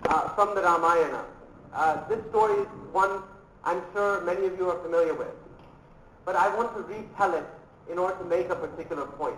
from the Ramayana. This story is one I'm sure many of you are familiar with. But I want to retell it in order to make a particular point.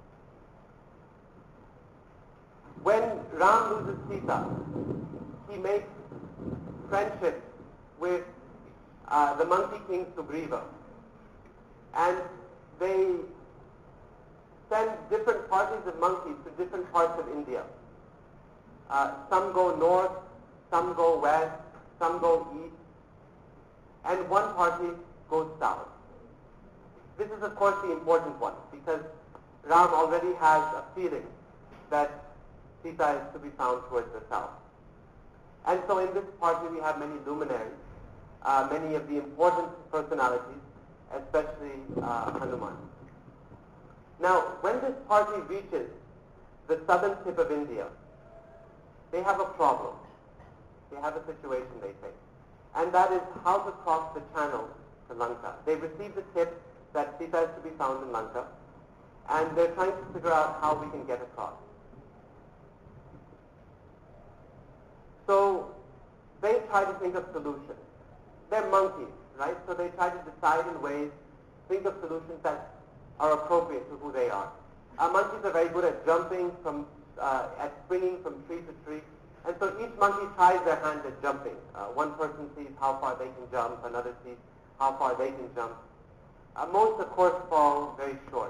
When Ram loses Sita, he makes friendship with the monkey king Sugriva. And they send different parties of monkeys to different parts of India. Some go north, some go west, some go east, and one party goes south. This is of course the important one, because Ram already has a feeling that Sita is to be found towards the south. And so in this party we have many luminaries, many of the important personalities, especially Hanuman. Now, when this party reaches the southern tip of India, they have a problem. They have a situation they face. And that is how to cross the channel to Lanka. They've received the tip that Sita is to be found in Lanka, and they're trying to figure out how we can get across. So they try to think of solutions. They're monkeys, right? So they try to decide in ways, think of solutions that are appropriate to who they are. Monkeys are very good at jumping at springing from tree to tree. And so each monkey tries their hand at jumping. One person sees how far they can jump, another sees how far they can jump. Most, of course, fall very short.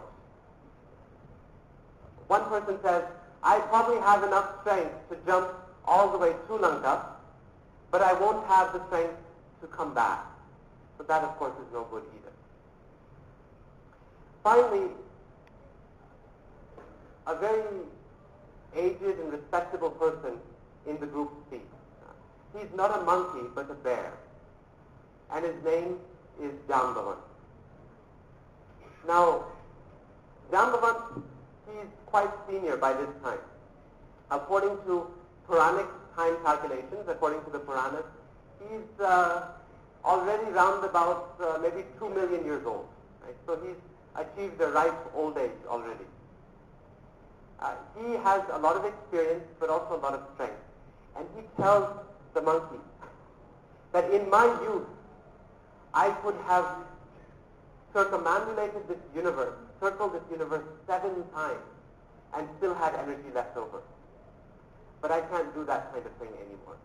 One person says, I probably have enough strength to jump all the way to Lanka, but I won't have the strength to come back. So that, of course, is no good either. Finally, a very aged and respectable person in the group speaks. He's not a monkey, but a bear. And his name is Jambavan. Now, Jambavan, he's quite senior by this time. According to Puranic time calculations, according to the Puranas, he's already round about maybe 2 million years old. Right? So he's achieved the ripe old age already. He has a lot of experience, but also a lot of strength. And he tells the monkey that in my youth, I could have circumambulated this universe, circled this universe 7 times, and still had energy left over. But I can't do that kind of thing anymore.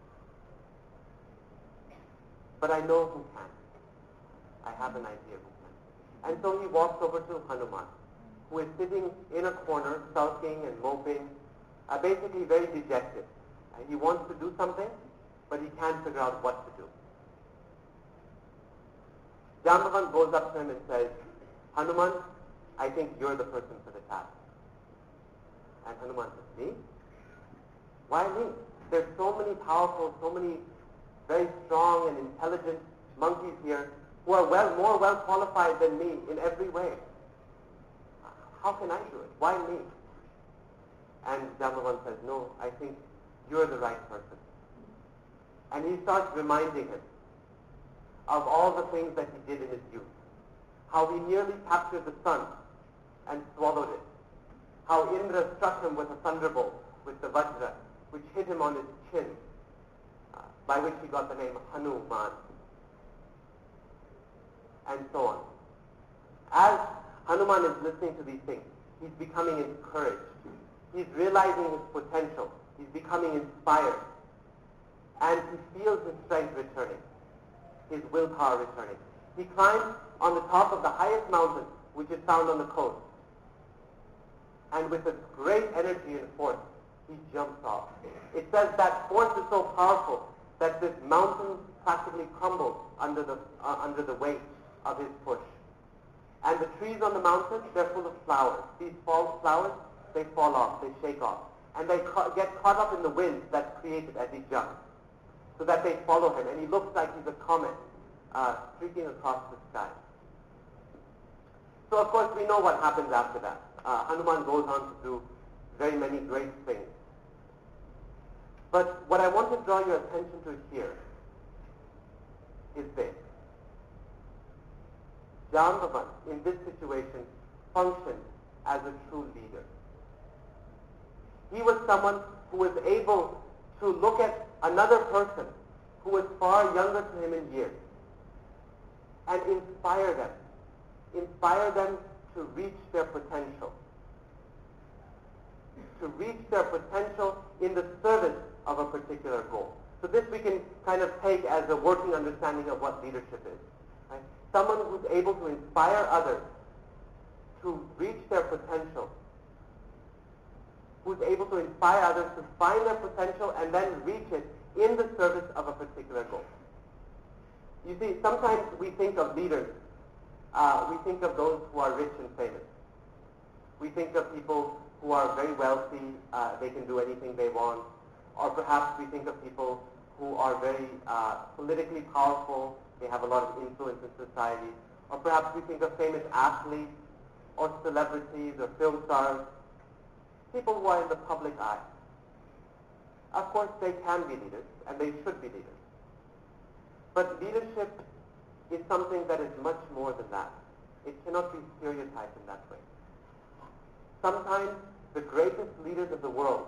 But I know who can. I have an idea who can. And so he walks over to Hanuman, who is sitting in a corner, sulking and moping, basically very dejected. He wants to do something, but he can't figure out what to do. Jambavan goes up to him and says, Hanuman, I think you're the person for the task. And Hanuman says, me? Why me? There's so many powerful, so many very strong and intelligent monkeys here who are more well qualified than me in every way. How can I do it? Why me? And Jambavan says, no, I think you're the right person. And he starts reminding him of all the things that he did in his youth. How he nearly captured the sun and swallowed it. How Indra struck him with a thunderbolt, with the Vajra, which hit him on his chin, by which he got the name Hanuman, and so on. As Hanuman is listening to these things, he's becoming encouraged. He's realizing his potential. He's becoming inspired. And he feels his strength returning, his willpower returning. He climbs on the top of the highest mountain, which is found on the coast. And with a great energy and force, he jumps off. It says that force is so powerful that this mountain practically crumbles under the weight of his push. And the trees on the mountain, they're full of flowers. These flowers, they fall off, they shake off. And they get caught up in the wind that's created as he jumps, so that they follow him. And he looks like he's a comet streaking across the sky. So, of course, we know what happens after that. Hanuman goes on to do very many great things. But what I want to draw your attention to here is this. Jambavan, in this situation, functioned as a true leader. He was someone who was able to look at another person who was far younger to him in years and inspire them to reach their potential, in the service of a particular goal. So this we can kind of take as a working understanding of what leadership is. Right? Someone who's able to inspire others to reach their potential, who's able to inspire others to find their potential and then reach it in the service of a particular goal. You see, sometimes we think of leaders, we think of those who are rich and famous. We think of people who are very wealthy, they can do anything they want. Or perhaps we think of people who are very politically powerful, they have a lot of influence in society. Or perhaps we think of famous athletes or celebrities or film stars, people who are in the public eye. Of course, they can be leaders, and they should be leaders. But leadership is something that is much more than that. It cannot be stereotyped in that way. Sometimes the greatest leaders of the world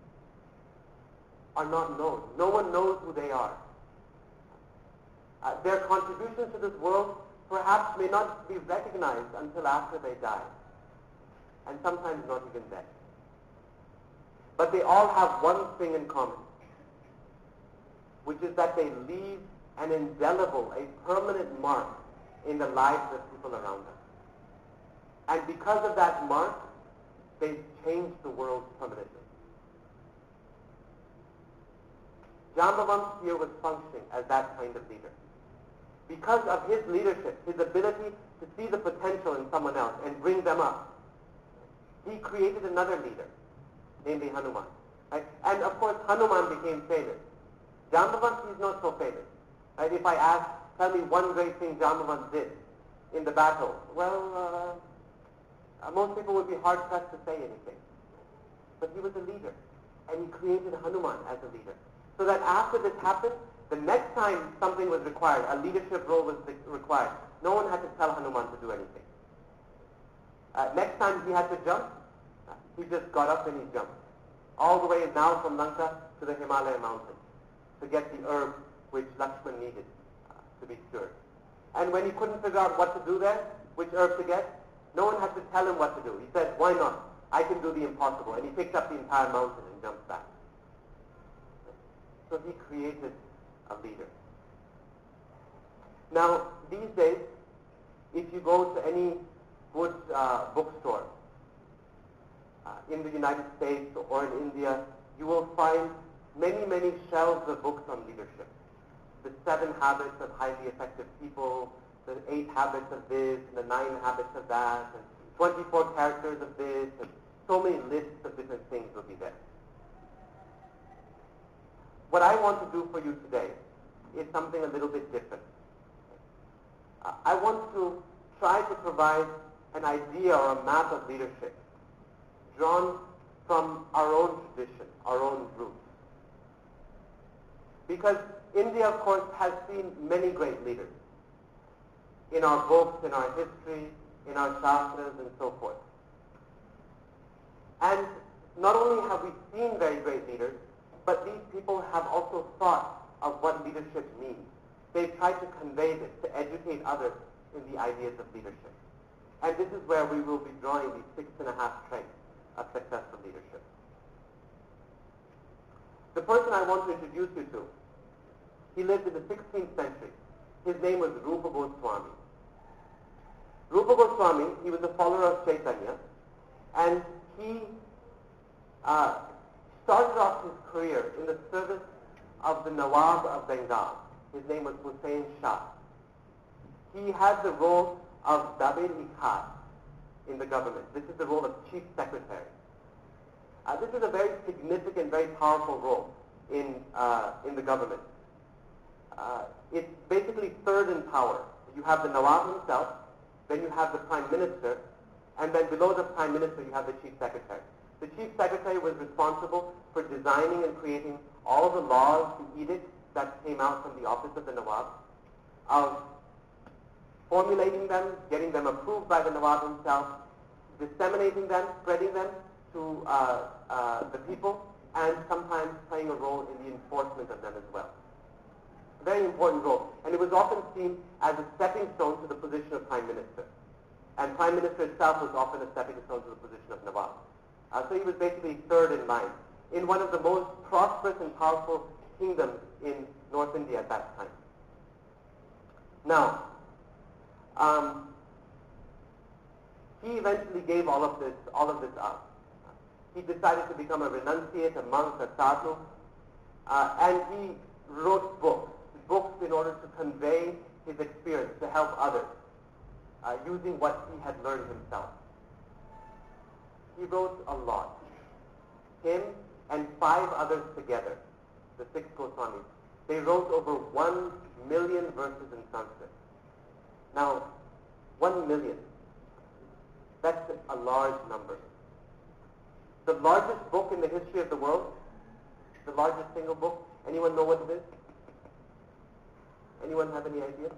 are not known. No one knows who they are. Their contributions to this world perhaps may not be recognized until after they die, and sometimes not even then. But they all have one thing in common, which is that they leave an indelible, a permanent mark in the lives of people around them. And because of that mark, they've changed the world permanently. Jambavant here was functioning as that kind of leader. Because of his leadership, his ability to see the potential in someone else and bring them up, he created another leader, namely Hanuman. Right? And of course, Hanuman became famous. Jambavant is not so famous. Right? If I ask, tell me one great thing Jambavant did in the battle, well, most people would be hard-pressed to say anything. But he was a leader, and he created Hanuman as a leader. So that after this happened, the next time something was required, a leadership role was required, no one had to tell Hanuman to do anything. Next time he had to jump, he just got up and he jumped. All the way now from Lanka to the Himalaya mountains to get the herb which Lakshman needed to be cured. And when he couldn't figure out what to do there, which herb to get, no one had to tell him what to do. He said, why not? I can do the impossible. And he picked up the entire mountain and jumped back. So he created a leader. Now, these days, if you go to any good bookstore in the United States or in India, you will find many, many shelves of books on leadership. The 7 habits of highly effective people, the 8 habits of this, and the 9 habits of that, and 24 characters of this, and so many lists of different things will be there. What I want to do for you today is something a little bit different. I want to try to provide an idea or a map of leadership drawn from our own tradition, our own roots. Because India, of course, has seen many great leaders in our books, in our history, in our shastras, and so forth. And not only have we seen very great leaders, but these people have also thought of what leadership means. They've tried to convey this, to educate others in the ideas of leadership. And this is where we will be drawing these 6.5 traits of successful leadership. The person I want to introduce you to, he lived in the 16th century. His name was Rupa Goswami. Rupa Goswami, he was a follower of Chaitanya, and he started off his career in the service of the Nawab of Bengal. His name was Hussain Shah. He had the role of Dabe-i-Khat in the government. This is the role of chief secretary. This is a very significant, very powerful role in the government. It's basically third in power. You have the Nawab himself, then you have the prime minister, and then below the prime minister you have the chief secretary. The chief secretary was responsible for designing and creating all the laws, the edicts that came out from the office of the Nawab, of formulating them, getting them approved by the Nawab himself, disseminating them, spreading them to the people, and sometimes playing a role in the enforcement of them as well. A very important role. And it was often seen as a stepping stone to the position of Prime Minister. And Prime Minister itself was often a stepping stone to the position of Nawab. So he was basically third in line in one of the most prosperous and powerful kingdoms in North India at that time. Now, he eventually gave all of this up. He decided to become a renunciate, a monk, a sadhu, and he wrote books in order to convey his experience, to help others, using what he had learned himself. He wrote a lot. Him and 5 others together, the 6 Goswamis, they wrote over 1 million verses in Sanskrit. Now, 1 million, that's a large number. The largest book in the history of the world, the largest single book, anyone know what it is? Anyone have any idea?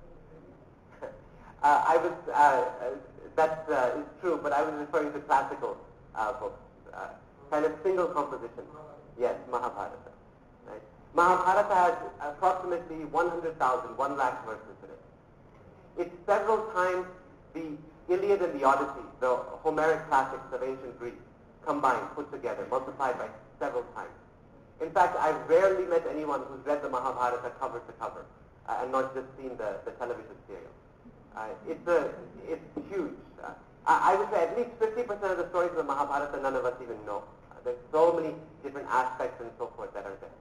That is true, but I was referring to classical books, kind of single composition. Yes, Mahabharata. Right? Mahabharata has approximately 100,000, 1 lakh verses in it. It's several times the Iliad and the Odyssey, the Homeric classics of ancient Greece, combined, put together, multiplied by several times. In fact, I've rarely met anyone who's read the Mahabharata cover to cover and not just seen the television serial. It's huge. I would say at least 50% of the stories of the Mahabharata none of us even know. There's so many different aspects and so forth that are there.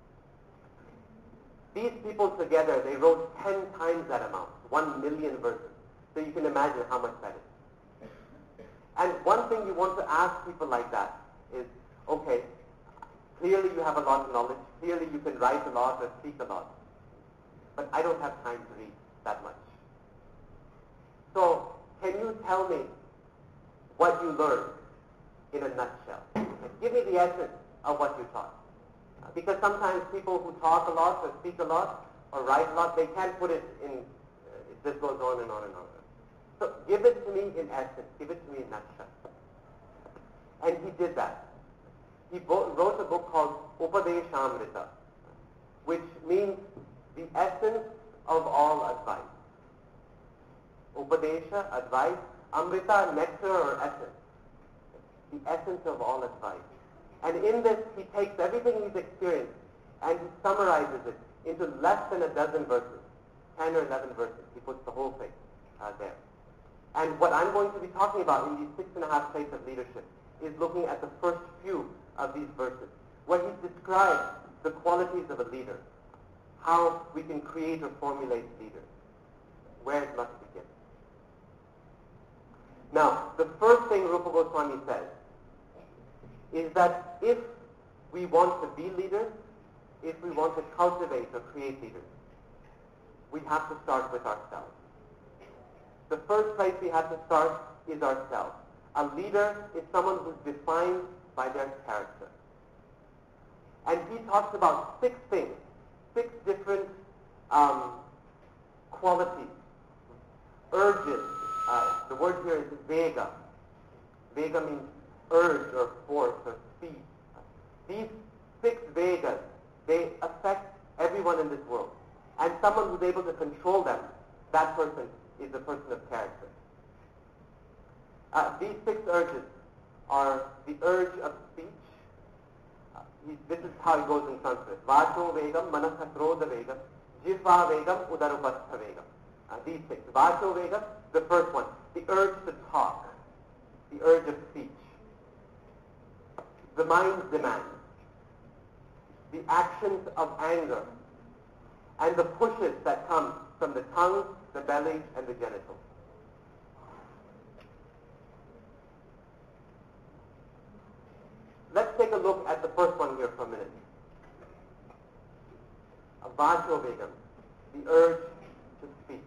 These people together, they wrote 10 times that amount, 1 million verses. So you can imagine how much that is. And one thing you want to ask people like that is, okay, clearly you have a lot of knowledge, clearly you can write a lot or speak a lot, but I don't have time to read that much. So can you tell me what you learned in a nutshell? Give me the essence of what you taught. Because sometimes people who talk a lot or speak a lot or write a lot, they can't put it in, it just goes on and on and on. So give it to me in essence, give it to me in a nutshell. And he did that. He wrote a book called Upadeshamrita, which means the essence of all advice. Upadesha, advice, Amrita, nectar or essence. The essence of all advice. And in this, he takes everything he's experienced and he summarizes it into less than a dozen verses, 10 or 11 verses. He puts the whole thing there. And what I'm going to be talking about in these 6.5 traits of leadership is looking at the first few of these verses, where he describes the qualities of a leader, how we can create or formulate leaders, where it must begin. Now, the first thing Rupa Goswami says is that if we want to be leaders, if we want to cultivate or create leaders, we have to start with ourselves. The first place we have to start is ourselves. A leader is someone who's defined by their character. And he talks about 6 things, 6 different qualities, urges. The word here is vega. Vega means urge or force or speed. These 6 vegas, they affect everyone in this world. And someone who's able to control them, that person is a person of character. These 6 urges are the urge of speech. This is how it goes in Sanskrit. Vacho vegam, manasa krodha vegam, jihva vegam, udarupastha vegam. These 6. Vacho vegam, the first one, the urge to talk, the urge of speech. The mind's demands, the actions of anger, and the pushes that come from the tongue, the belly, and the genitals. Let's take a look at the first one here for a minute. Vacho vegam, the urge to speak.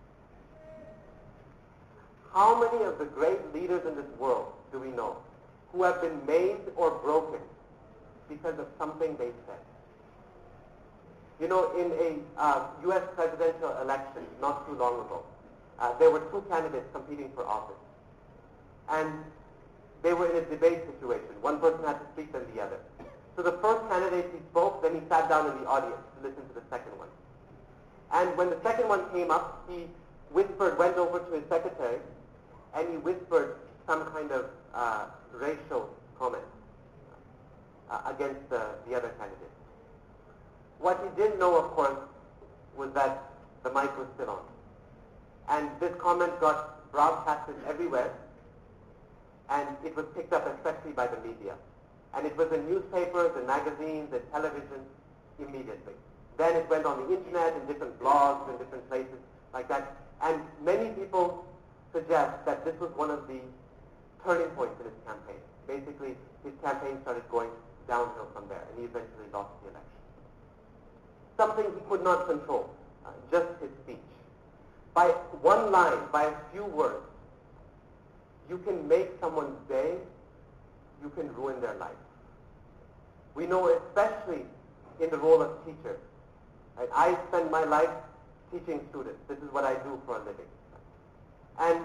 How many of the great leaders in this world do we know who have been made or broken because of something they said? You know, in a U.S. presidential election not too long ago, there were 2 candidates competing for office. And they were in a debate situation. One person had to speak than the other. So the first candidate, he spoke, then he sat down in the audience to listen to the second one. And when the second one came up, he whispered, went over to his secretary, and he whispered some kind of racial comment against the other candidate. What he didn't know, of course, was that the mic was still on. And this comment got broadcasted everywhere, and it was picked up especially by the media. And it was in newspapers and magazines and television immediately. Then it went on the internet and different blogs and different places like that. And many people suggest that this was one of the turning points in his campaign. Basically, his campaign started going downhill from there, and he eventually lost the election. Something he could not control, just his speech. By one line, by a few words, you can make someone's day, you can ruin their life. We know, especially in the role of teacher. Right? I spend my life teaching students. This is what I do for a living. And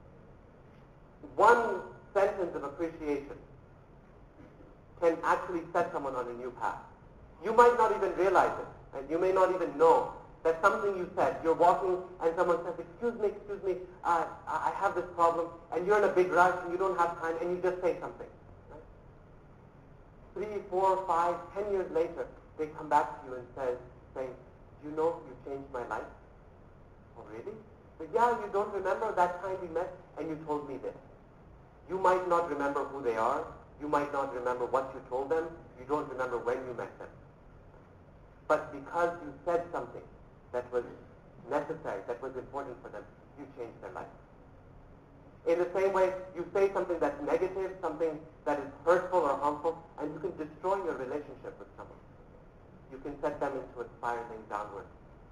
one sentence of appreciation can actually set someone on a new path. You might not even realize it, and you may not even know that something you said, you're walking and someone says, excuse me, I have this problem, and you're in a big rush and you don't have time, and you just say something. Right? 3, 4, 5, 10 years later, they come back to you and saying, you know, you changed my life. Oh, really? But yeah, you don't remember that time we met and you told me this. You might not remember who they are. You might not remember what you told them. You don't remember when you met them. But because you said something that was necessary, that was important for them, you changed their life. In the same way, you say something that's negative, something that is hurtful or harmful, and you can destroy your relationship with someone. You can set them into a spiraling downward.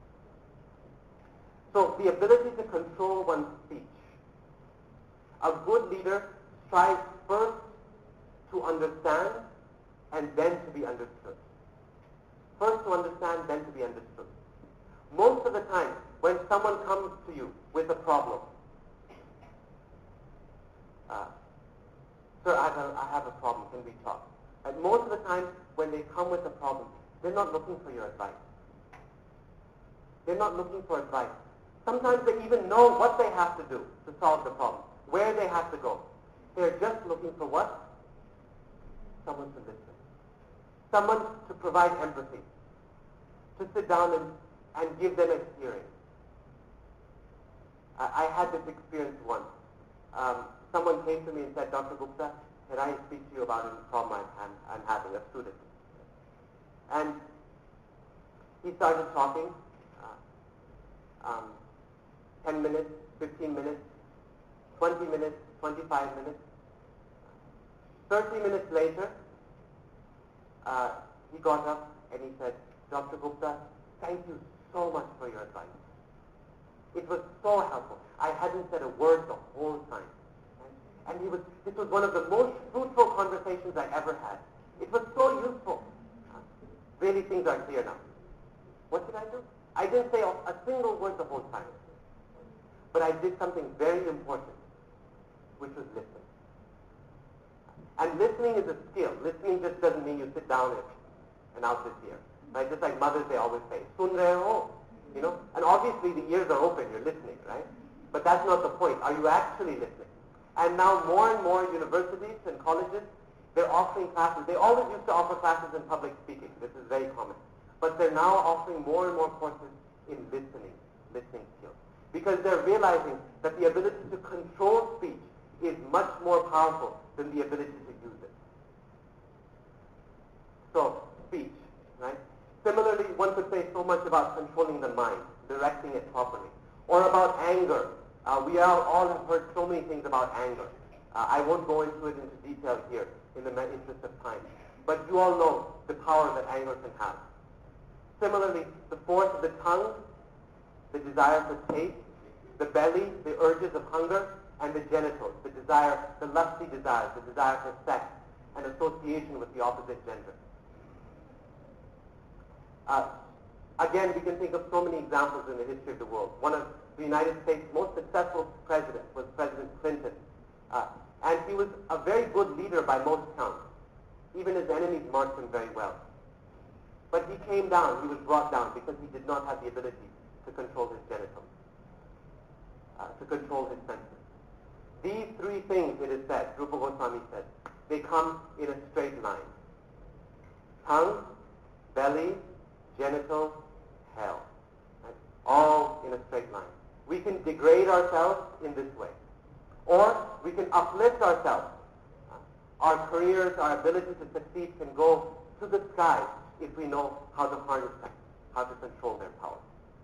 So the ability to control one's speech. A good leader strives first to understand and then to be understood. First to understand, then to be understood. Most of the time, when someone comes to you with a problem, sir, I have a problem, can we talk? And most of the time, when they come with a problem, they're not looking for your advice. They're not looking for advice. Sometimes they even know what they have to do to solve the problem, where they have to go. They're just looking for what? Someone to listen. Someone to provide empathy. To sit down and give them a hearing. I had this experience once. Someone came to me and said, Dr. Gupta, can I speak to you about a problem I'm having, a student? And he started talking, 10 minutes, 15 minutes, 20 minutes, 25 minutes. 30 minutes later, he got up and he said, Dr. Gupta, thank you so much for your advice. It was so helpful. I hadn't said a word the whole time. And this was one of the most fruitful conversations I ever had. It was so useful. Really, things are clear now. What did I do? I didn't say a single word the whole time. But I did something very important, which was listening. And listening is a skill. Listening just doesn't mean you sit down and out this ear. Right? Just like mothers, they always say, sun rahe ho. You know? And obviously the ears are open, you're listening, right? But that's not the point. Are you actually listening? And now more and more universities and colleges, they're offering classes. They always used to offer classes in public speaking. This is very common. But they're now offering more and more courses in listening skills. Because they're realizing that the ability to control speech is much more powerful than the ability to use it. So, speech, right? Similarly, one could say so much about controlling the mind, directing it properly. Or about anger. We all have heard so many things about anger. I won't go into it into detail here in the interest of time. But you all know the power that anger can have. Similarly, the force of the tongue, the desire for taste, the belly, the urges of hunger, and the genitals, the lusty desires, the desire for sex, and association with the opposite gender. Again, we can think of so many examples in the history of the world. One of the United States' most successful presidents was President Clinton. And he was a very good leader by most counts. Even his enemies marked him very well. But he came down, he was brought down because he did not have the ability to control his genitals, to control his senses. These three things, it is said, Rupa Goswami said, they come in a straight line. Tongue, belly, genitals, hell. Right? All in a straight line. We can degrade ourselves in this way. Or we can uplift ourselves. Our careers, our ability to succeed can go to the sky if we know how to harness them, how to control their power.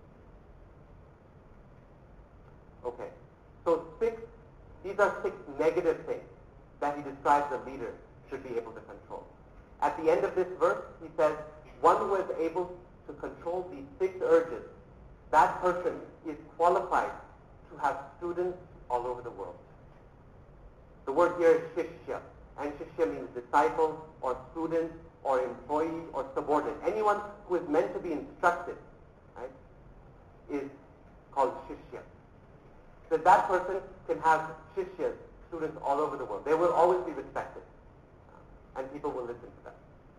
Okay, so these are 6 negative things that he describes a leader should be able to control. At the end of this verse, he says, one who is able to control these 6 urges, that person is qualified to have students all over the world. The word here is shishya, and shishya means disciple or student or employee or subordinate. Anyone who is meant to be instructed, right, is called shishya. So that person can have shishyas, students all over the world. They will always be respected, and people will listen to them.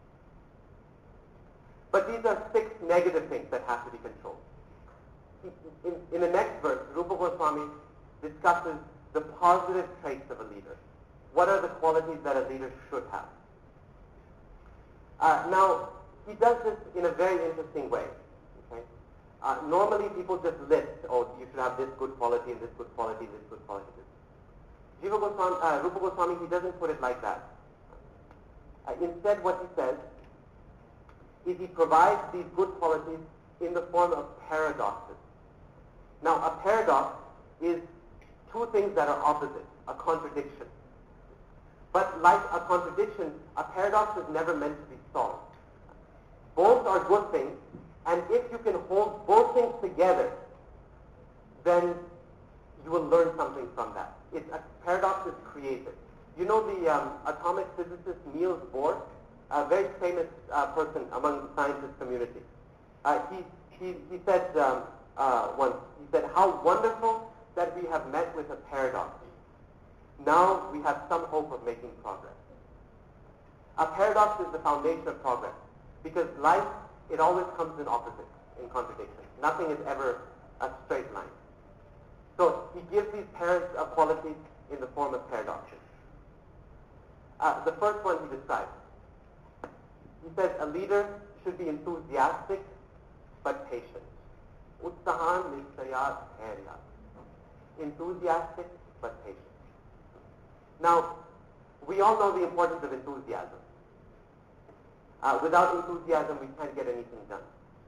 But these are 6 negative things that have to be controlled. In the next verse, Rupa Goswami discusses the positive traits of a leader. What are the qualities that a leader should have? Now, he does this in a very interesting way. Okay? Normally, people just list, oh, you should have this good quality and this good quality and this good quality. Rupa Goswami, he doesn't put it like that. Instead, what he says is he provides these good qualities in the form of paradoxes. Now, a paradox is 2 things that are opposite, a contradiction. But like a contradiction, a paradox is never meant to be solved. Both are good things, and if you can hold both things together, then you will learn something from that. A paradox is creative. You know the atomic physicist Niels Bohr, a very famous person among the scientist community. He said once, he said, how wonderful that we have met with a paradox. Now we have some hope of making progress. A paradox is the foundation of progress because life, it always comes in opposites, in contradictions. Nothing is ever a straight line. So he gives these qualities in the form of paradoxes. The first one he describes. He says a leader should be enthusiastic but patient. Utsahan nishayat dhairya. Enthusiastic but patient. Now, we all know the importance of enthusiasm. Without enthusiasm, we can't get anything done.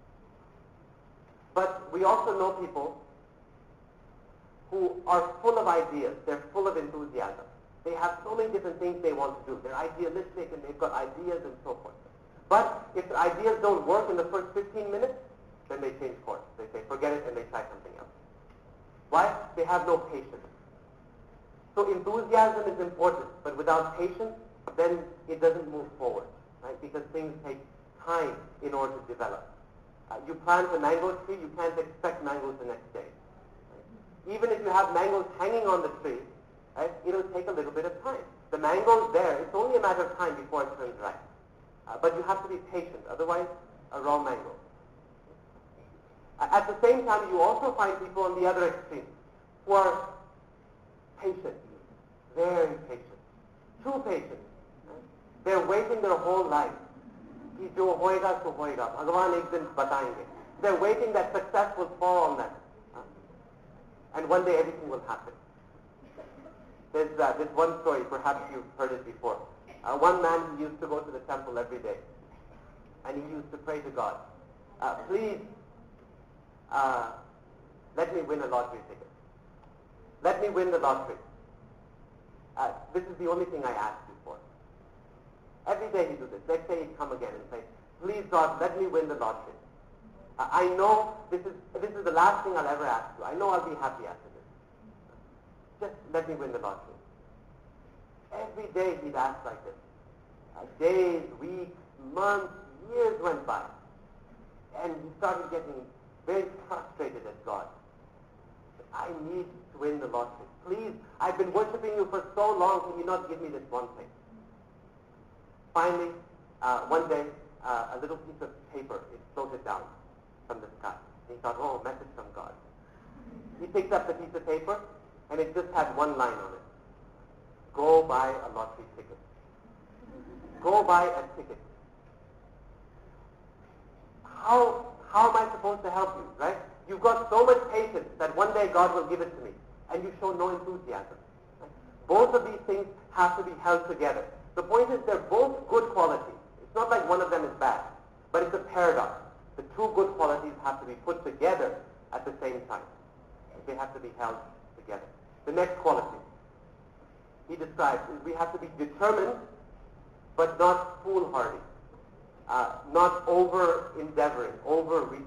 But we also know people who are full of ideas. They're full of enthusiasm. They have so many different things they want to do. They're idealistic and they've got ideas and so forth. But if the ideas don't work in the first 15 minutes, then they change course. They say, forget it, and they try something else. Why? They have no patience. So enthusiasm is important, but without patience, then it doesn't move forward, right? Because things take time in order to develop. You plant a mango tree, you can't expect mangoes the next day. Right? Even if you have mangoes hanging on the tree, right, it'll take a little bit of time. The mango's there, it's only a matter of time before it turns ripe. But you have to be patient, otherwise a raw mango. At the same time, you also find people on the other extreme who are patient, very patient, too patient. Right? They're waiting their whole life. Ki jo hoega so hoega. Bhagavan ek din batayenge. They're waiting that success will fall on them. And one day everything will happen. There's this one story, perhaps you've heard it before. One man, he used to go to the temple every day. And he used to pray to God, please, let me win a lottery ticket. Let me win the lottery. This is the only thing I ask you for. Every day he do this. Let's say he'd come again and say, please God, let me win the lottery. I know this is the last thing I'll ever ask you. I know I'll be happy after this. Just let me win the lottery. Every day he'd ask like this. Days, weeks, months, years went by. And he started getting very frustrated at God. I need to win the lottery. Please, I've been worshiping you for so long, can you not give me this one thing? Finally, one day, a little piece of paper, it floated down from the sky. And he thought, oh, a message from God. He picked up the piece of paper, and it just had one line on it. Go buy a lottery ticket. Go buy a ticket. How am I supposed to help you, right? You've got so much patience that one day God will give it to me, and you show no enthusiasm. Right? Both of these things have to be held together. The point is they're both good qualities. It's not like one of them is bad, but it's a paradox. The two good qualities have to be put together at the same time. They have to be held together. The next quality he describes is we have to be determined, but not foolhardy, not over-endeavoring, over-reaching.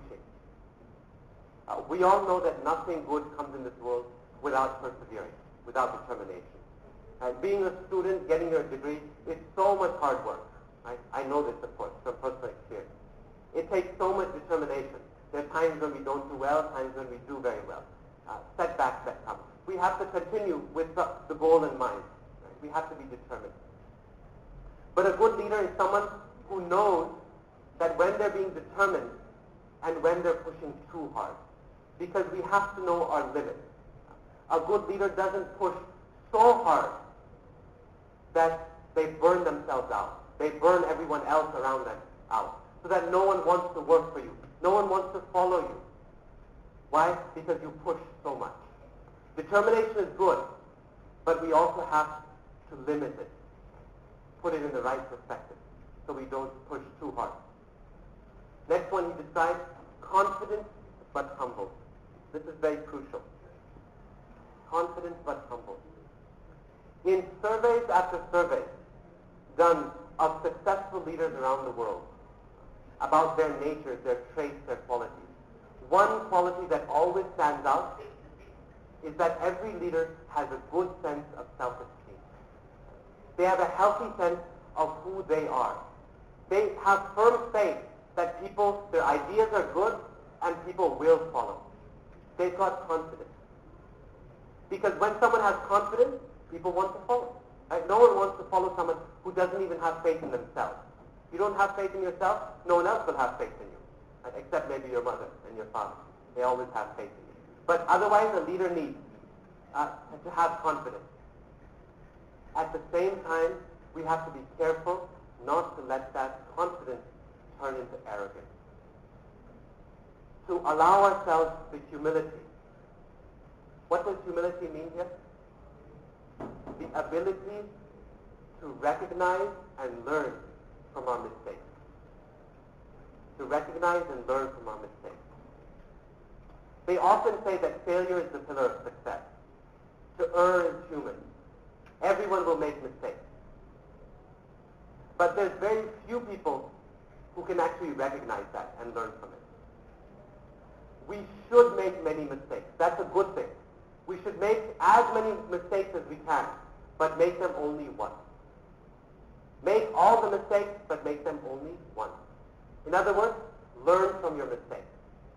We all know that nothing good comes in this world without persevering, without determination. And being a student, getting your degree, is so much hard work. Right? I know this, of course, from personal experience. It takes so much determination. There are times when we don't do well, times when we do very well. Setbacks that come. We have to continue with the goal in mind. Right? We have to be determined. But a good leader is someone who knows that when they're being determined and when they're pushing too hard. Because we have to know our limits. A good leader doesn't push so hard that they burn themselves out. They burn everyone else around them out. So that no one wants to work for you. No one wants to follow you. Why? Because you push so much. Determination is good, but we also have to limit it. Put it in the right perspective so we don't push too hard. Next one he describes, confident but humble. This is very crucial. Confident but humble. In surveys after surveys done of successful leaders around the world about their natures, their traits, their qualities, one quality that always stands out is that every leader has a good sense of self-esteem. They have a healthy sense of who they are. They have firm faith that their ideas are good and people will follow. They've got confidence. Because when someone has confidence, people want to follow. Right? No one wants to follow someone who doesn't even have faith in themselves. If you don't have faith in yourself, no one else will have faith in you. Right? Except maybe your mother and your father. They always have faith in you. But otherwise, a leader needs to have confidence. At the same time, we have to be careful not to let that confidence turn into arrogance. To allow ourselves the humility. What does humility mean here? The ability to recognize and learn from our mistakes. To recognize and learn from our mistakes. They often say that failure is the pillar of success. To err is human. Everyone will make mistakes. But there's very few people who can actually recognize that and learn from it. We should make many mistakes. That's a good thing. We should make as many mistakes as we can, but make them only once. Make all the mistakes, but make them only once. In other words, learn from your mistakes.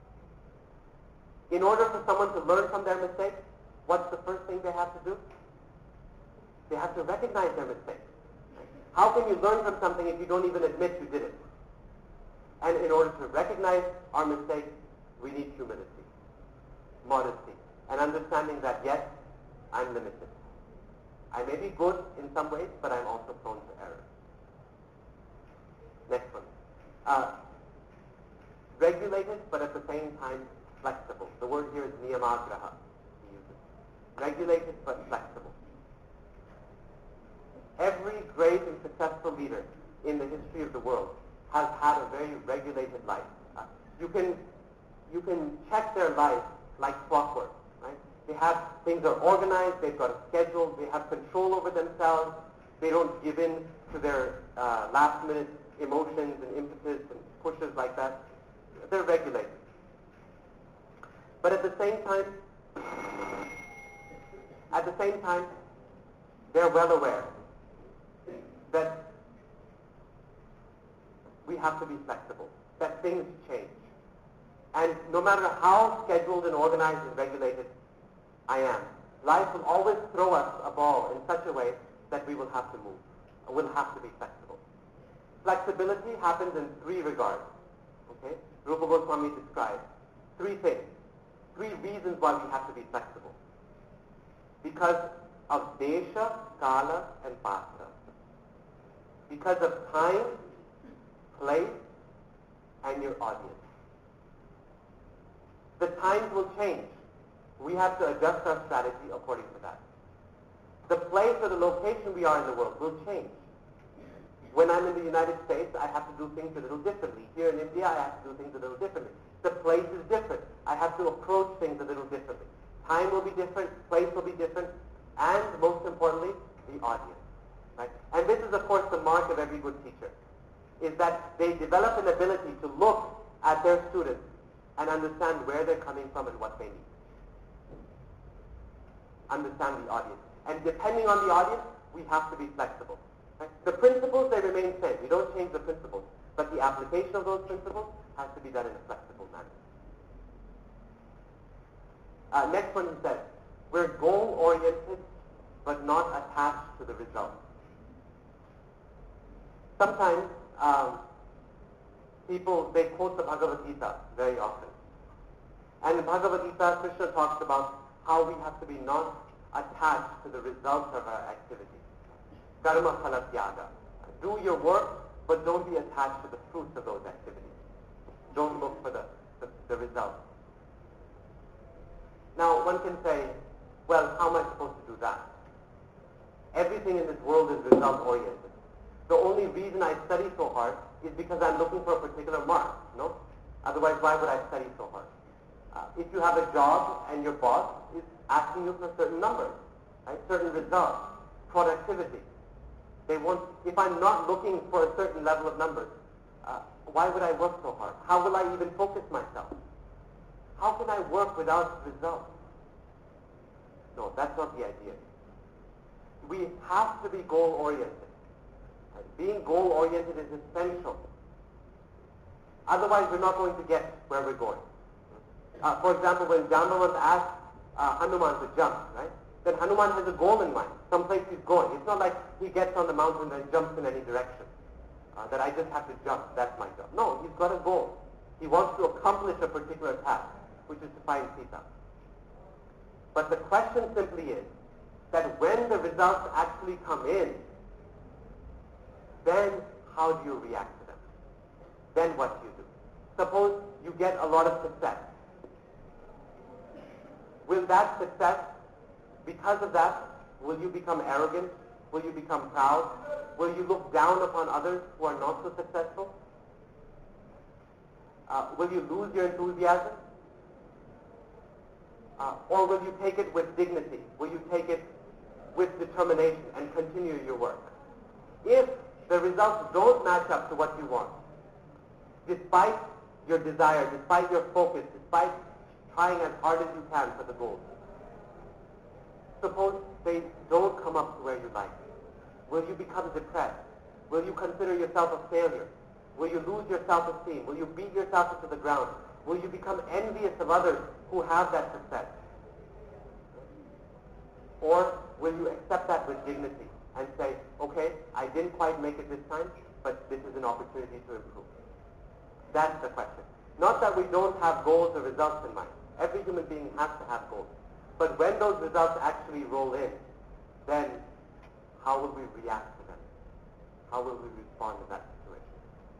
In order for someone to learn from their mistakes, what's the first thing they have to do? They have to recognize their mistakes. How can you learn from something if you don't even admit you did it? And in order to recognize our mistakes, we need humility, modesty, and understanding that, yes, I'm limited. I may be good in some ways, but I'm also prone to error. Next one. Regulated, but at the same time flexible. The word here is niyamagraha. He uses. Regulated, but flexible. Every great and successful leader in the history of the world has had a very regulated life. You can check their life like clockwork, right? Things are organized, they've got a schedule, they have control over themselves, they don't give in to their last-minute emotions and impetus and pushes like that. They're regulated. But at the same time, they're well aware that we have to be flexible, that things change. And no matter how scheduled and organized and regulated I am, life will always throw us a ball in such a way that we will have to move, or will have to be flexible. Flexibility happens in three regards. Okay? Rupa Goswami described three things, three reasons why we have to be flexible. Because of desha, kala, and patra. Because of time, place, and your audience. The times will change. We have to adjust our strategy according to that. The place or the location we are in the world will change. When I'm in the United States, I have to do things a little differently. Here in India, I have to do things a little differently. The place is different. I have to approach things a little differently. Time will be different, place will be different, and most importantly, the audience. Right? And this is, of course, the mark of every good teacher, is that they develop an ability to look at their students and understand where they're coming from and what they need. Understand the audience. And depending on the audience, we have to be flexible. Right? The principles, they remain same. We don't change the principles. But the application of those principles has to be done in a flexible manner. Next one he says, we're goal-oriented but not attached to the result. Sometimes people, they quote the Bhagavad Gita very often. And in Bhagavad Gita, Krishna talks about how we have to be not attached to the results of our activity. Karma phala tyaga. Do your work, but don't be attached to the fruits of those activities. Don't look for the results. Now, one can say, well, how am I supposed to do that? Everything in this world is result-oriented. The only reason I study so hard is because I'm looking for a particular mark, no? Otherwise, why would I study so hard? If you have a job and your boss is asking you for certain numbers, right? Certain results, productivity, they want, if I'm not looking for a certain level of numbers, why would I work so hard? How will I even focus myself? How can I work without results? No, that's not the idea. We have to be goal-oriented. Being goal-oriented is essential. Otherwise, we're not going to get where we're going. For example, when Jambavant asked Hanuman to jump, right? Then Hanuman has a goal in mind, someplace he's going. It's not like he gets on the mountain and jumps in any direction. That I just have to jump, that's my job. No, he's got a goal. He wants to accomplish a particular task, which is to find Sita. But the question simply is that when the results actually come in, then how do you react to them? Then what do you do? Suppose you get a lot of success. Will that success, because of that, will you become arrogant? Will you become proud? Will you look down upon others who are not so successful? Will you lose your enthusiasm? Or will you take it with dignity? Will you take it with determination and continue your work? If the results don't match up to what you want, despite your desire, despite your focus, despite trying as hard as you can for the goal, suppose they don't come up to where you like. Will you become depressed? Will you consider yourself a failure? Will you lose your self-esteem? Will you beat yourself into the ground? Will you become envious of others who have that success? Or will you accept that with dignity and say, okay, I didn't quite make it this time, but this is an opportunity to improve? That's the question. Not that we don't have goals or results in mind. Every human being has to have goals. But when those results actually roll in, then how will we react to them? How will we respond to that situation?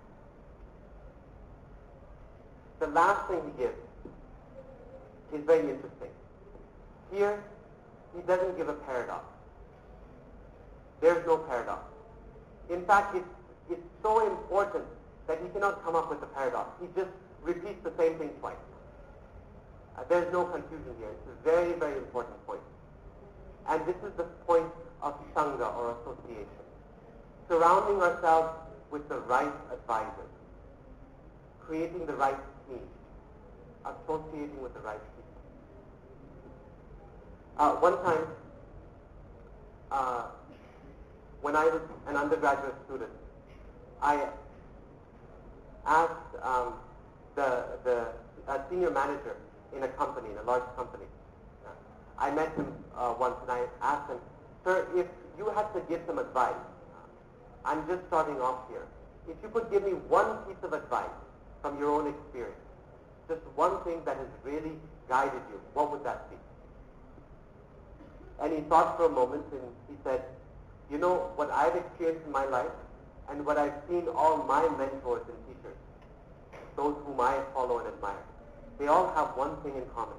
The last thing he gives is very interesting. Here, he doesn't give a paradox. There's no paradox. In fact, it's so important that he cannot come up with a paradox. He just repeats the same thing twice. There's no confusion here. It's a very, very important point. And this is the point of Sangha or association. Surrounding ourselves with the right advisors. Creating the right team. Associating with the right people. One time, when I was an undergraduate student, I asked the senior manager in a company, in a large company. I met him once and I asked him, sir, if you had to give some advice, I'm just starting off here, if you could give me one piece of advice from your own experience, just one thing that has really guided you, what would that be? And he thought for a moment and he said, you know, what I've experienced in my life and what I've seen all my mentors and teachers, those whom I follow and admire, they all have one thing in common.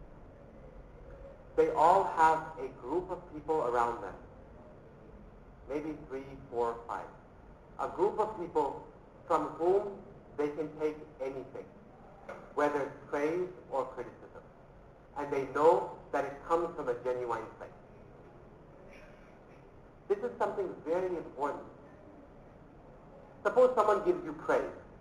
They all have a group of people around them, maybe 3, 4, 5. A group of people from whom they can take anything, whether it's praise or criticism. And they know that it comes from a genuine place. This is something very important. Suppose someone gives you praise.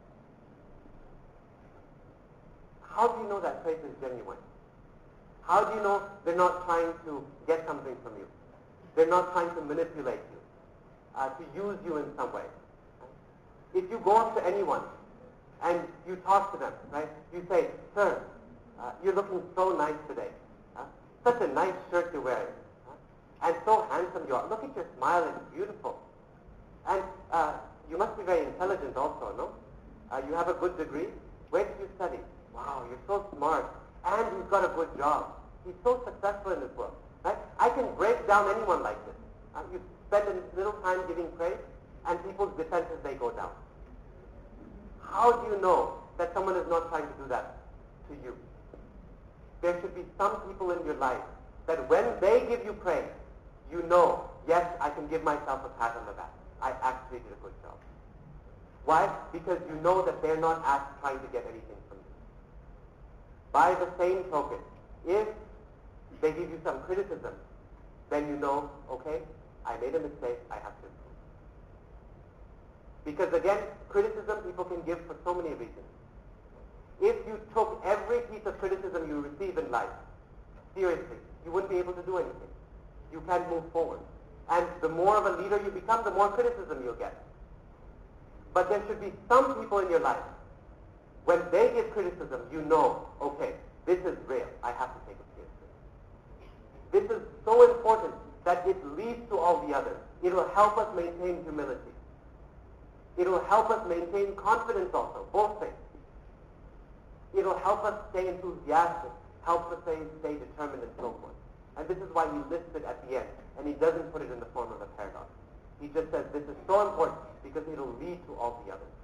How do you know that praise is genuine? How do you know they're not trying to get something from you? They're not trying to manipulate you, to use you in some way. If you go up to anyone and you talk to them, right? You say, sir, you're looking so nice today. Such a nice shirt you're wearing. And so handsome you are. Look at your smile, it's beautiful. And you must be very intelligent also, no? You have a good degree. Where did you study? Wow, you're so smart. And he's got a good job. He's so successful in this world. Right? I can break down anyone like this. You spend a little time giving praise, and people's defenses, they go down. How do you know that someone is not trying to do that to you? There should be some people in your life that when they give you praise, you know, yes, I can give myself a pat on the back. I actually did a good job. Why? Because you know that they're not trying to get anything from you. By the same token, if they give you some criticism, then you know, okay, I made a mistake, I have to improve. Because again, criticism people can give for so many reasons. If you took every piece of criticism you receive in life seriously, you wouldn't be able to do anything. You can't move forward. And the more of a leader you become, the more criticism you'll get. But there should be some people in your life, when they give criticism, you know, okay, this is real. I have to take it seriously. This is so important that it leads to all the others. It will help us maintain humility. It will help us maintain confidence also, both things. It will help us stay enthusiastic, help us stay determined and so forth. And this is why he lists it at the end, and he doesn't put it in the form of a paradox. He just says this is so important because it will lead to all the others.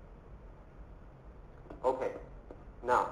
Okay, now,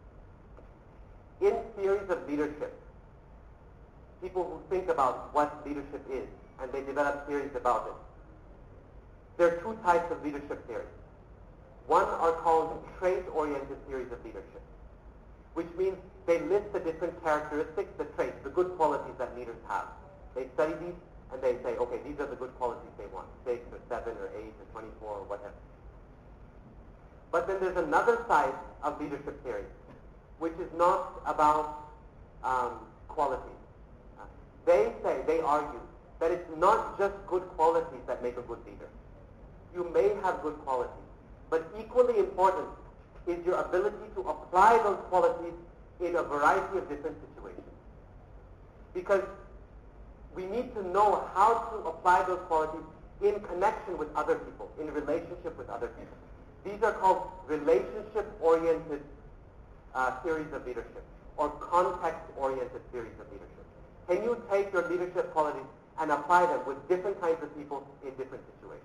in theories of leadership, people who think about what leadership is, and they develop theories about it, there are 2 types of leadership theories. One are called trait-oriented theories of leadership, which means they list the different characteristics, the traits, the good qualities that leaders have. They study these and they say, okay, these are the good qualities they want, 6 or 7 or 8 or 24 or whatever. But then there's another side of leadership theory, which is not about qualities. They argue that it's not just good qualities that make a good leader. You may have good qualities, but equally important is your ability to apply those qualities in a variety of different situations. Because we need to know how to apply those qualities in connection with other people, in relationship with other people. These are called relationship-oriented theories of leadership, or context-oriented theories of leadership. Can you take your leadership qualities and apply them with different kinds of people in different situations?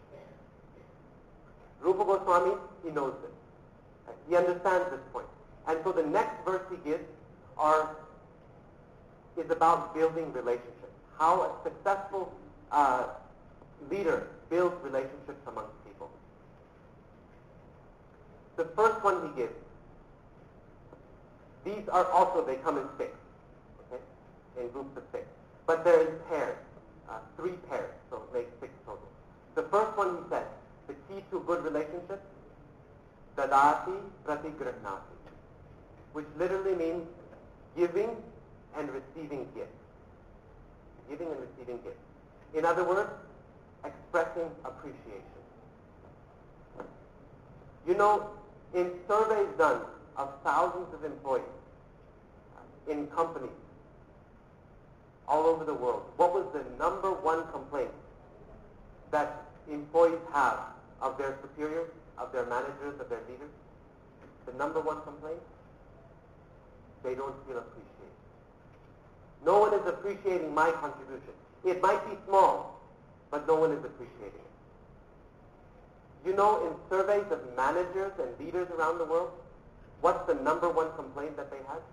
Rupa Goswami, he knows this. He understands this point. And so the next verse he gives is about building relationships. How a successful leader builds relationships amongst people. The first one he gives, these are also, they come in 6, okay, in groups of 6. But they're in pairs, 3 pairs, so it makes 6 total. The first one he says, the key to good relationships, dadati pratigrahnati, which literally means giving and receiving gifts. Giving and receiving gifts. In other words, expressing appreciation. You know, in surveys done of thousands of employees in companies all over the world, what was the number one complaint that employees have of their superiors, of their managers, of their leaders? The number one complaint? They don't feel appreciated. No one is appreciating my contribution. It might be small, but no one is appreciating it. You know, in surveys of managers and leaders around the world, what's the number one complaint that they have?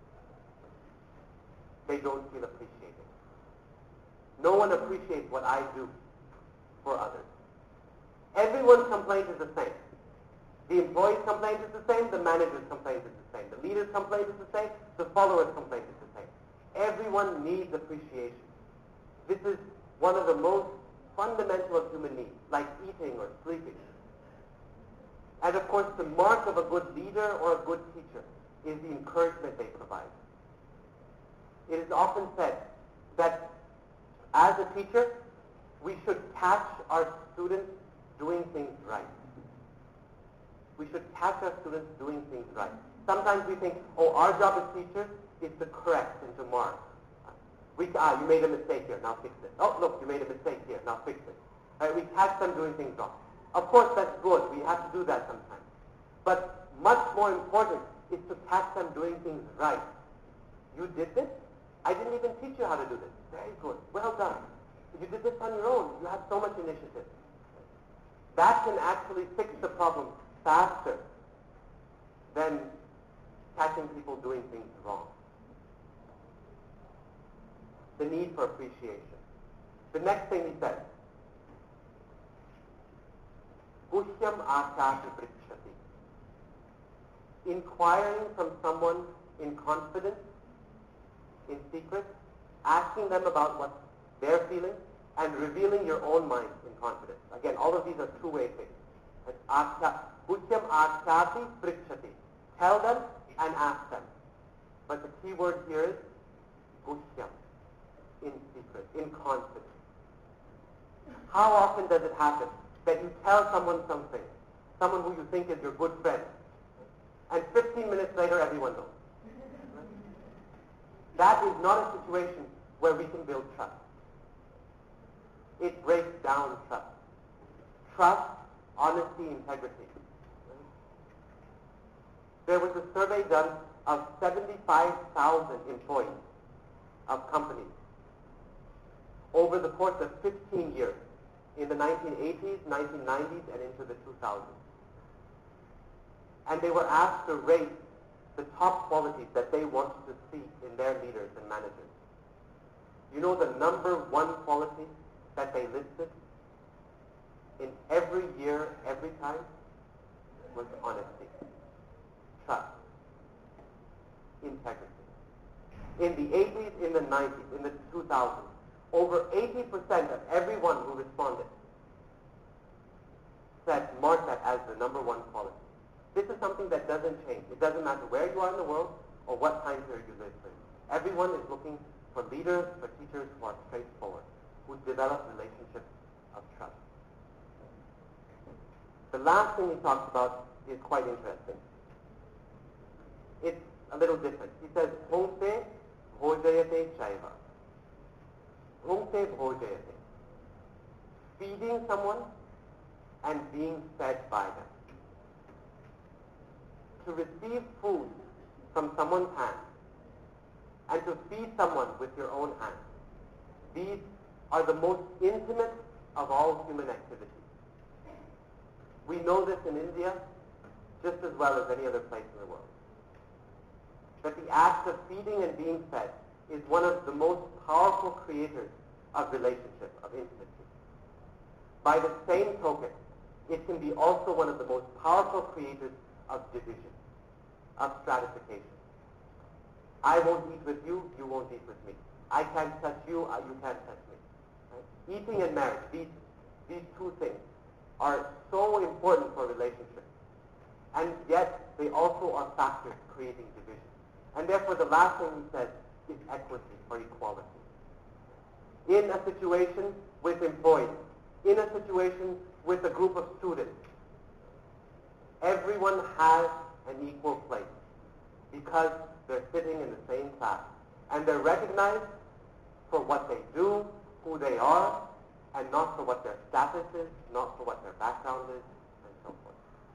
They don't feel appreciated. No one appreciates what I do for others. Everyone's complaint is the same. The employee's complaint is the same, the manager's complaint is the same, the leader's complaint is the same, the follower's complaint is the same. Everyone needs appreciation. This is one of the most fundamental of human needs, like eating or sleeping. And of course, the mark of a good leader or a good teacher is the encouragement they provide. It is often said that as a teacher, we should catch our students doing things right. We should catch our students doing things right. Sometimes we think, oh, our job as teachers is to correct and to mark. You made a mistake here, now fix it. Oh, look, you made a mistake here, now fix it. Right, we catch them doing things wrong. Of course, that's good. We have to do that sometimes. But much more important is to catch them doing things right. You did this? I didn't even teach you how to do this. Very good. Well done. You did this on your own. You have so much initiative. That can actually fix the problem faster than catching people doing things wrong. The need for appreciation. The next thing he says, Guhyam Akasha Pricchati. Inquiring from someone in confidence, in secret, asking them about what they're feeling, and revealing your own mind in confidence. Again, all of these are two-way things. Guhyam Akshati Pricchati. Tell them and ask them. But the key word here is Guhyam, in secret, in confidence. How often does it happen that you tell someone something, someone who you think is your good friend, and 15 minutes later everyone knows? That is not a situation where we can build trust. It breaks down trust. Trust, honesty, integrity. There was a survey done of 75,000 employees of companies over the course of 15 years, in the 1980s, 1990s, and into the 2000s. And they were asked to rate the top qualities that they wanted to see in their leaders and managers. You know the number one quality that they listed in every year, every time, was honesty, trust, integrity. In the 80s, in the 90s, in the 2000s, over 80% of everyone who responded said, mark that as the number one quality. This is something that doesn't change. It doesn't matter where you are in the world or what time period you live in. Everyone is looking for leaders, for teachers who are straightforward, who develop relationships of trust. The last thing he talks about is quite interesting. It's a little different. He says, Bhungte bhojayate chaiva. Bhungte bhojayate. Feeding someone and being fed by them. To receive food from someone's hand and to feed someone with your own hand. These are the most intimate of all human activities. We know this in India just as well as any other place in the world. That the act of feeding and being fed is one of the most powerful creators of relationship, of intimacy. By the same token, it can be also one of the most powerful creators of division, of stratification. I won't eat with you, you won't eat with me. I can't touch you, you can't touch me. Right? Eating and marriage, these two things are so important for relationships. And yet, they also are factors creating division. And therefore, the last thing he says is equity or equality. In a situation with employees, in a situation with a group of students, everyone has an equal place because they're sitting in the same class. And they're recognized for what they do, who they are, and not for what their status is, not for what their background is, and so forth.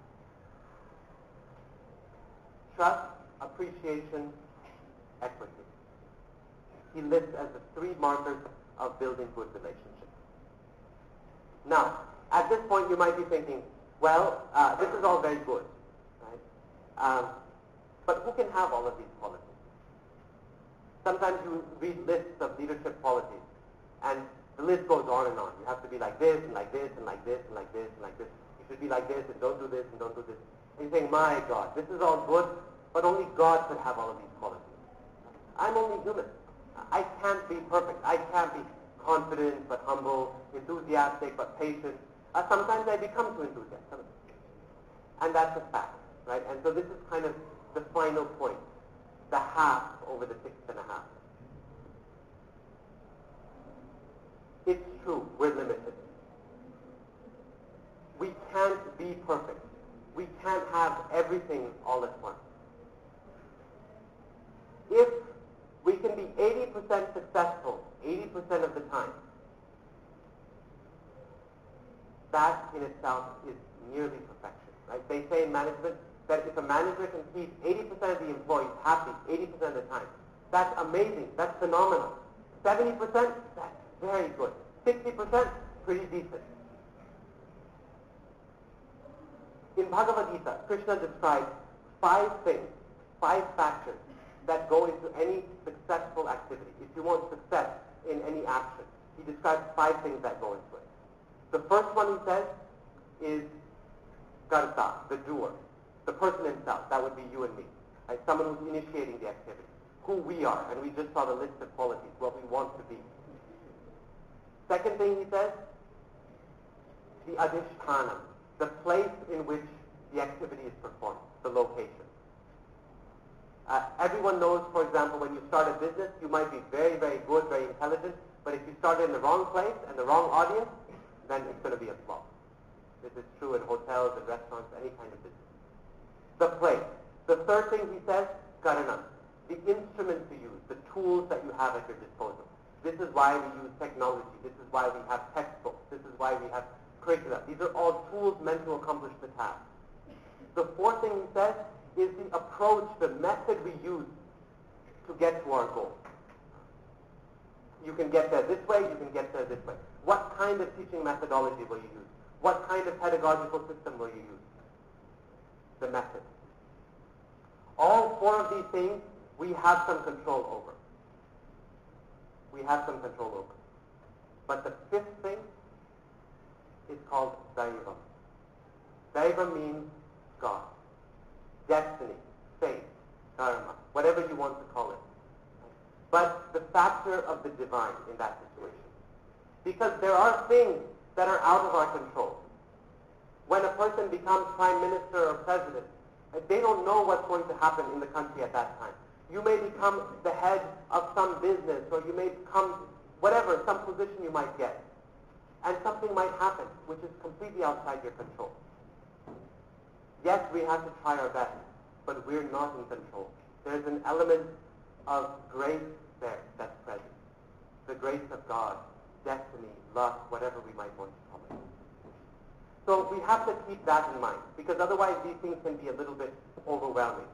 Trust, appreciation, equity. He lists as the three markers of building good relationships. Now, at this point you might be thinking, well, this is all very good, right? But who can have all of these qualities? Sometimes you read lists of leadership qualities, and the list goes on and on. You have to be like this, and like this, and like this, and like this, and like this. You should be like this, and don't do this, and don't do this. And you're saying, my God, this is all good, but only God could have all of these qualities. I'm only human. I can't be perfect. I can't be confident but humble, enthusiastic but patient. Sometimes I become too enthusiastic. And that's a fact, right? And so this is kind of the final point, the half over the 6.5. It's true, we're limited. We can't be perfect. We can't have everything all at once. If we can be 80% successful 80% of the time, that in itself is nearly perfection, right? They say in management that if a manager can keep 80% of the employees happy 80% of the time, that's amazing, that's phenomenal. 70%, that's very good. 60%, pretty decent. In Bhagavad Gita, Krishna describes 5 things, 5 factors that go into any successful activity. If you want success in any action, he describes 5 things that go into it. The first one, he says, is karta, the doer, the person himself. That would be you and me, right? Someone who's initiating the activity, who we are, and we just saw the list of qualities, what we want to be. Second thing he says, the adhisthana, the place in which the activity is performed, the location. Everyone knows, for example, when you start a business, you might be very, very good, very intelligent, but if you start in the wrong place and the wrong audience, then it's going to be a flop. This is true in hotels and restaurants, any kind of business. The place. The third thing he says, karana, the instruments you use, the tools that you have at your disposal. This is why we use technology. This is why we have textbooks. This is why we have curricula. These are all tools meant to accomplish the task. The fourth thing he says is the approach, the method we use to get to our goal. You can get there this way, you can get there this way. What kind of teaching methodology will you use? What kind of pedagogical system will you use? The method. All 4 of these things we have some control over. We have some control over. But the 5th thing is called Daiva. Daiva means God. Destiny, fate, karma, whatever you want to call it. But the factor of the divine in that situation. Because there are things that are out of our control. When a person becomes prime minister or president, they don't know what's going to happen in the country at that time. You may become the head of some business, or you may become whatever, some position you might get. And something might happen which is completely outside your control. Yes, we have to try our best, but we're not in control. There's an element of grace there that's present. The grace of God, destiny, luck, whatever we might want to call it. So we have to keep that in mind, because otherwise these things can be a little bit overwhelming.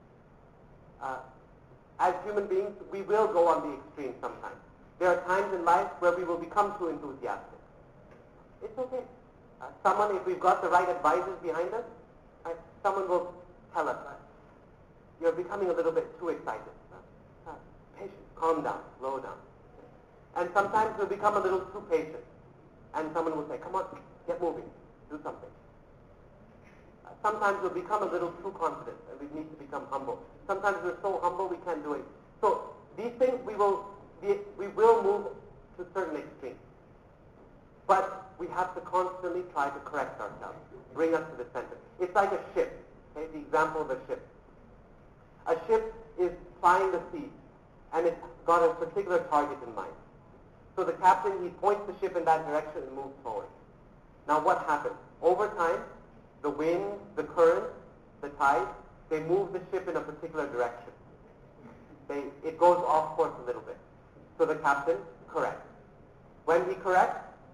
As human beings, we will go on the extreme sometimes. There are times in life where we will become too enthusiastic. It's okay. Someone, if we've got the right advisors behind us, someone will tell us, you're becoming a little bit too excited. Patience, calm down, slow down. And sometimes we'll become a little too patient. And someone will say, come on, get moving, do something. Sometimes we'll become a little too confident and we need to become humble. Sometimes we're so humble we can't do it. So these things we will move to certain extremes. But we have to constantly try to correct ourselves, bring us to the center. It's like a ship, okay? The example of a ship. A ship is plying the seas, and it's got a particular target in mind. So the captain, he points the ship in that direction and moves forward. Now what happens? Over time, the wind, the current, the tide, they move the ship in a particular direction. It goes off course a little bit. So the captain corrects. When he corrects,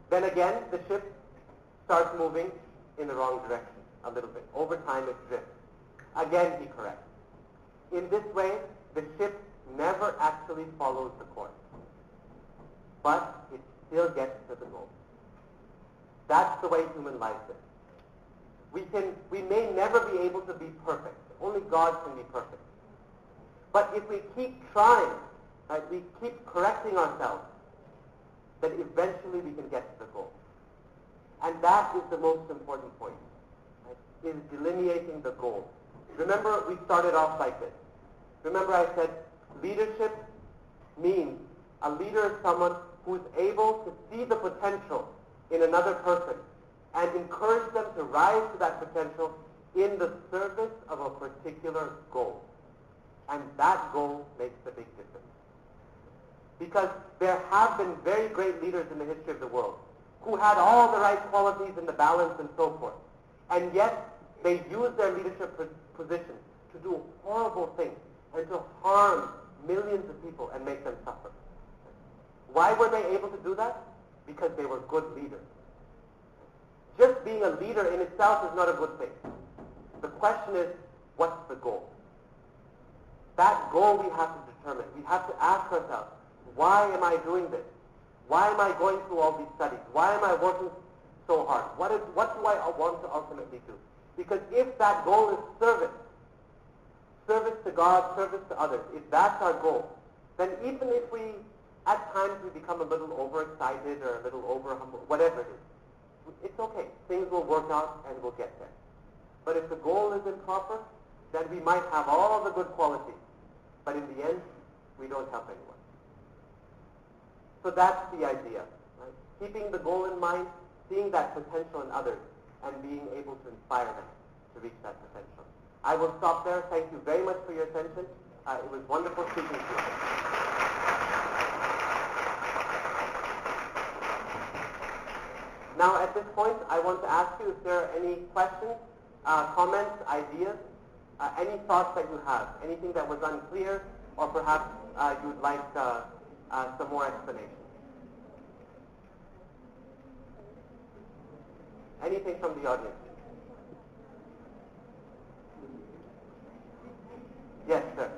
Then again, the ship starts moving in the wrong direction a little bit. Over time, it drifts. Again, he corrects. In this way, the ship never actually follows the course, but it still gets to the goal. That's the way human life is. We may never be able to be perfect. Only God can be perfect. But if we keep trying, right, we keep correcting ourselves, then eventually we can get to the goal. And that is the most important point, right, is delineating the goal. Remember, we started off like this. Remember I said leadership means a leader is someone who is able to see the potential in another person and encourage them to rise to that potential in the service of a particular goal. And that goal makes a big difference. Because there have been very great leaders in the history of the world who had all the right qualities in the balance and so forth. And yet they used their leadership position to do horrible things and to harm millions of people and make them suffer. Why were they able to do that? Because they were good leaders. Just being a leader in itself is not a good thing. The question is, what's the goal? That goal we have to determine. We have to ask ourselves, why am I doing this? Why am I going through all these studies? Why am I working so hard? What do I want to ultimately do? Because if that goal is service to God, service to others, if that's our goal, then even if at times we become a little overexcited or a little overhumble, whatever it is, it's okay. Things will work out and we'll get there. But if the goal is improper, then we might have all the good qualities, but in the end, we don't help anyone. So that's the idea, right? Keeping the goal in mind, seeing that potential in others, and being able to inspire them to reach that potential. I will stop there. Thank you very much for your attention. It was wonderful speaking to you. Now, at this point, I want to ask you if there are any questions, comments, ideas, any thoughts that you have, anything that was unclear, or perhaps you would like some more explanation. Anything from the audience? Yes, sir.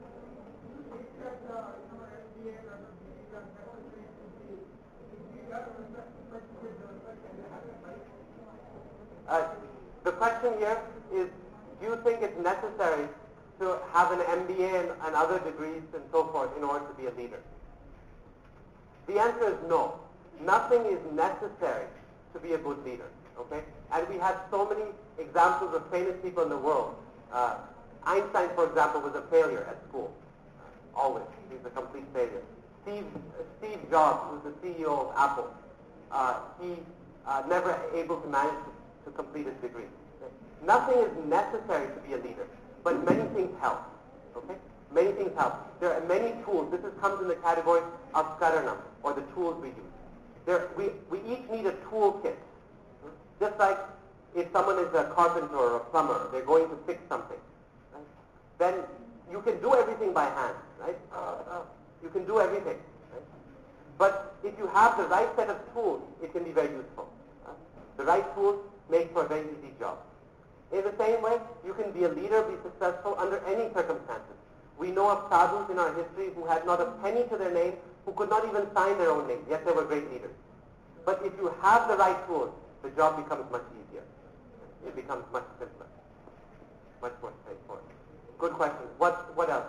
The question here is, do you think it's necessary to have an MBA and other degrees and so forth in order to be a leader? The answer is no. Nothing is necessary to be a good leader, okay? And we have so many examples of famous people in the world. Einstein, for example, was a failure at school. Always. He's a complete failure. Steve Jobs, who's the CEO of Apple, he never able to manage to complete his degree. Okay? Nothing is necessary to be a leader, but many things help. Okay? Many things help. There are many tools. This comes in the category of karanam, or the tools we use. We each need a toolkit. Just like if someone is a carpenter or a plumber, they're going to fix something, right? Then you can do everything by hand, right? You can do everything, right? But if you have the right set of tools, it can be very useful. Right? The right tools make for a very easy job. In the same way, you can be a leader, be successful under any circumstances. We know of sadhus in our history who had not a penny to their name, who could not even sign their own name, yet they were great leaders. But if you have the right tools, the job becomes much easier. It becomes much simpler, much more straightforward. Good question. What else?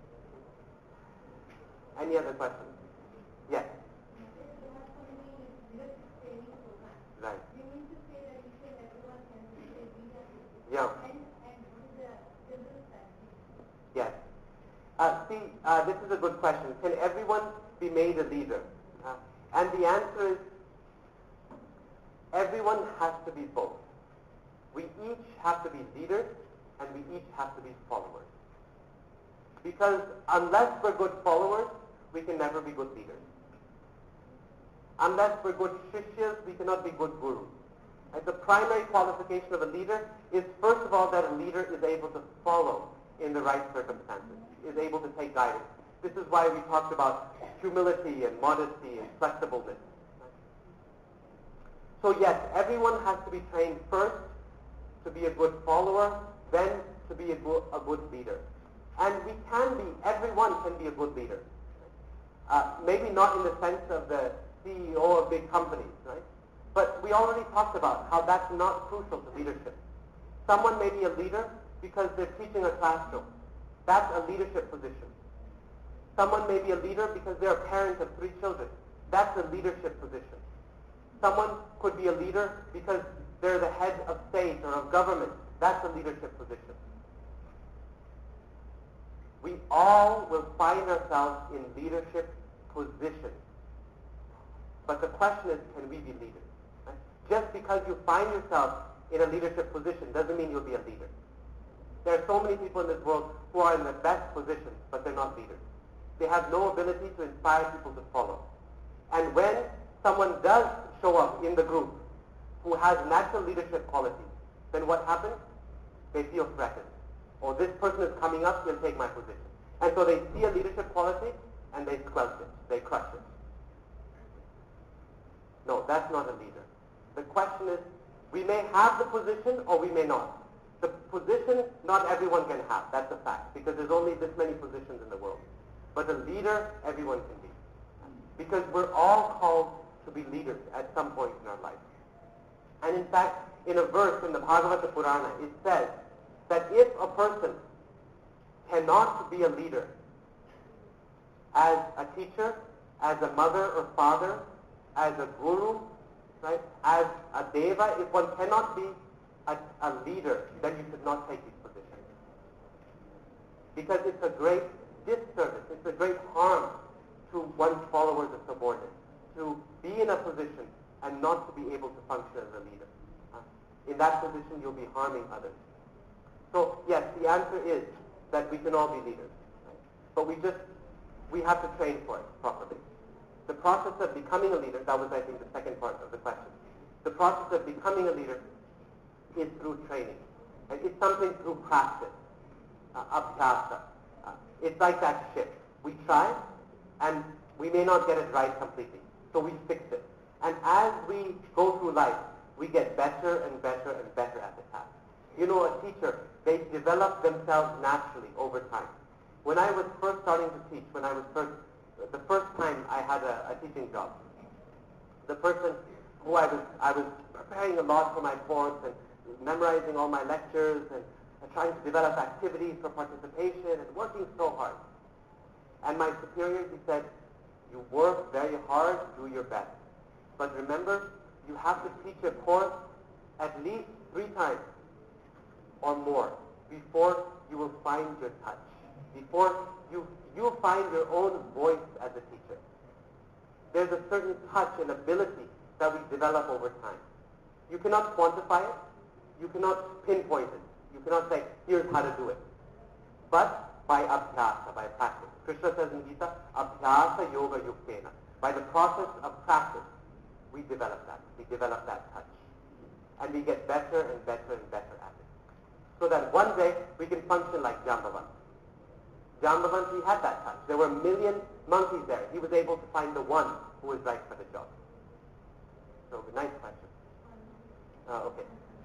Any other questions? Yes. Right. Yeah. Yes. This is a good question. Can everyone be made a leader? And the answer is, everyone has to be both. We each have to be leaders, and we each have to be followers. Because unless we're good followers, we can never be good leaders. Unless we're good shishyas, we cannot be good gurus. And the primary qualification of a leader is, first of all, that a leader is able to follow in the right circumstances, is able to take guidance. This is why we talked about humility and modesty and flexibleness. So yes, everyone has to be trained first to be a good follower, then to be a good leader. And everyone can be a good leader. Maybe not in the sense of the CEO of big companies, right? But we already talked about how that's not crucial to leadership. Someone may be a leader because they're teaching a classroom. That's a leadership position. Someone may be a leader because they're a parent of 3 children. That's a leadership position. Someone could be a leader because they're the head of state or of government. That's a leadership position. We all will find ourselves in leadership positions. But the question is, can we be leaders? Right? Just because you find yourself in a leadership position doesn't mean you'll be a leader. There are so many people in this world who are in the best positions, but they're not leaders. They have no ability to inspire people to follow. And when someone does show up in the group who has natural leadership qualities, then what happens? They feel threatened. Oh, this person is coming up, he'll take my position. And so they see a leadership quality and they squelch it, they crush it. No, that's not a leader. The question is, we may have the position or we may not. The position, not everyone can have, that's a fact, because there's only this many positions in the world. But a leader, everyone can be. Because we're all called to be leaders at some point in our life. And in fact, in a verse in the Bhagavata Purana, it says that if a person cannot be a leader as a teacher, as a mother or father, as a guru, right, as a deva, if one cannot be a leader, then you should not take these positions. Because it's a great disservice, it's a great harm to one's followers or subordinates to be in a position and not to be able to function as a leader. In that position, you'll be harming others. So yes, the answer is that we can all be leaders, right? But we have to train for it properly. The process of becoming a leader, that was I think the second part of the question. The process of becoming a leader is through training. And it's something through practice, abhyasa. It's like that ship. We try and we may not get it right completely, so we fix it. And as we go through life, we get better and better and better at the task. You know, a teacher, they develop themselves naturally over time. When I was first starting to teach, the first time I had a teaching job, the person who I was preparing a lot for my course and memorizing all my lectures and trying to develop activities for participation and working so hard. And my superior, he said, you work very hard, do your best. But remember, you have to teach a course at least 3 times or more before you will find your touch, before you find your own voice as a teacher. There's a certain touch and ability that we develop over time. You cannot quantify it. You cannot pinpoint it. You cannot say, here's how to do it. But by abhyasa, by practice. Krishna says in Gita, abhyasa yoga yuktena. By the process of practice, we develop that. We develop that touch. And we get better and better and better at it. So that one day we can function like Jambavant. Jambavant, he had that touch. There were 1 million monkeys there. He was able to find the one who was right for the job. So, nice question. Okay.